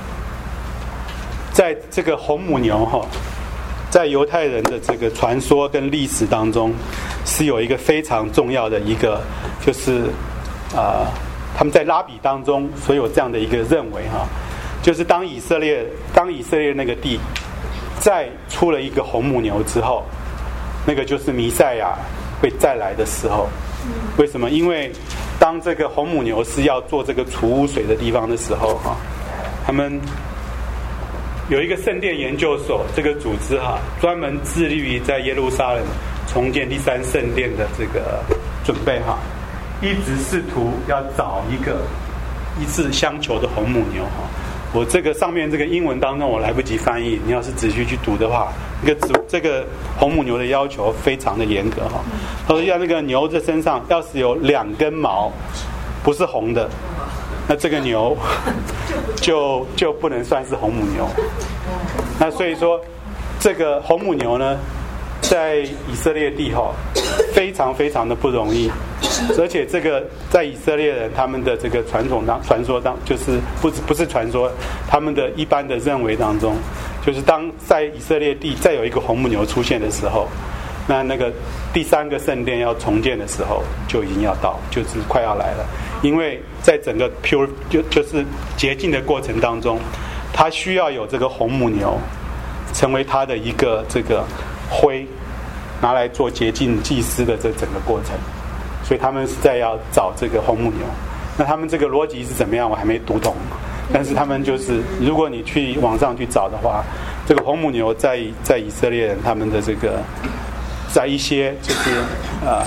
在这个红母牛哈，在犹太人的这个传说跟历史当中，是有一个非常重要的一个，就是呃，他们在拉比当中所有这样的一个认为哈。就是当以色列当以色列那个地再出了一个红母牛之后，那个就是弥赛亚会再来的时候。为什么？因为当这个红母牛是要做这个除污水的地方的时候哈，他们有一个圣殿研究所这个组织哈，专门致力于在耶路撒冷重建第三圣殿的这个准备哈，一直试图要找一个一次相求的红母牛哈。我这个上面这个英文当中我来不及翻译，你要是仔细去读的话，这个这个红母牛的要求非常的严格哈。他说要那个牛的身上要是有两根毛不是红的，那这个牛就就不能算是红母牛。那所以说这个红母牛呢，在以色列地哈非常非常的不容易。而且这个在以色列人他们的这个传统当传说当，就是不不是传说，他们的一般的认为当中，就是当在以色列地再有一个红母牛出现的时候，那那个第三个圣殿要重建的时候就已经要到，就是快要来了。因为在整个 pure 就就是洁净的过程当中，它需要有这个红母牛成为它的一个这个灰，拿来做洁净祭司的这整个过程。所以他们是在要找这个红母牛，那他们这个逻辑是怎么样我还没读懂，但是他们就是如果你去网上去找的话，这个红母牛在在以色列人他们的这个在一些就是呃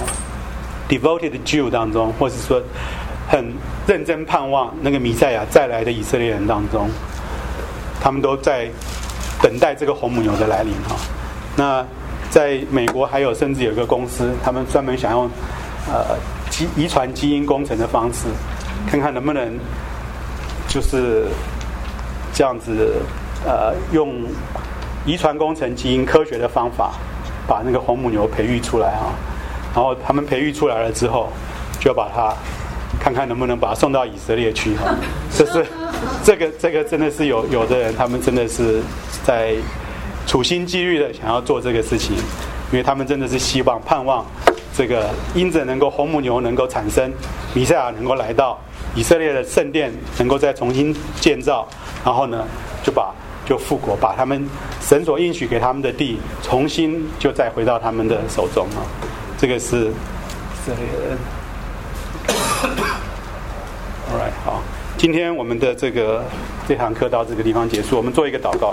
devoted Jew 当中，或是说很认真盼望那个弥赛亚再来的以色列人当中，他们都在等待这个红母牛的来临哈。那在美国还有甚至有一个公司，他们专门想用呃，基遗传基因工程的方式，看看能不能就是这样子，呃，用遗传工程基因科学的方法，把那个红母牛培育出来啊。然后他们培育出来了之后，就要把它看看能不能把他送到以色列去哈。这是这个这个真的是有有的人，他们真的是在处心积虑的想要做这个事情，因为他们真的是希望盼望这个因着能够红母牛能够产生，弥赛亚能够来到，以色列的圣殿能够再重新建造，然后呢就把就复国，把他们神所应许给他们的地重新就再回到他们的手中啊。这个是以色列人。Alright， 好，今天我们的这个这堂课到这个地方结束，我们做一个祷告。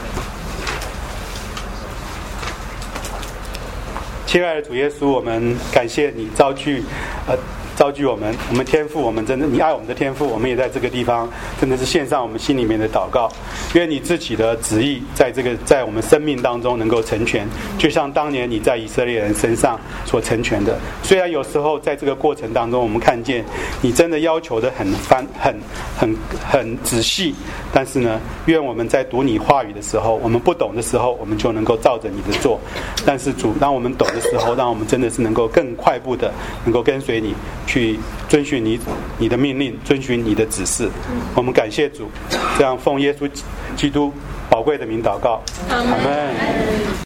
亲爱的主耶稣，我们感谢你召聚呃召聚我们，我们天父，我们真的你爱我们的天父，我们也在这个地方真的是献上我们心里面的祷告，愿你自己的旨意在这个在我们生命当中能够成全，就像当年你在以色列人身上所成全的。虽然有时候在这个过程当中我们看见你真的要求的很翻很很很仔细，但是呢，愿我们在读你话语的时候，我们不懂的时候，我们就能够照着你的做，但是主当我们懂的时候，让我们真的是能够更快步的能够跟随你，去遵循你你的命令，遵循你的指示。我们感谢主，这样奉耶稣基督宝贵的名祷告，阿们。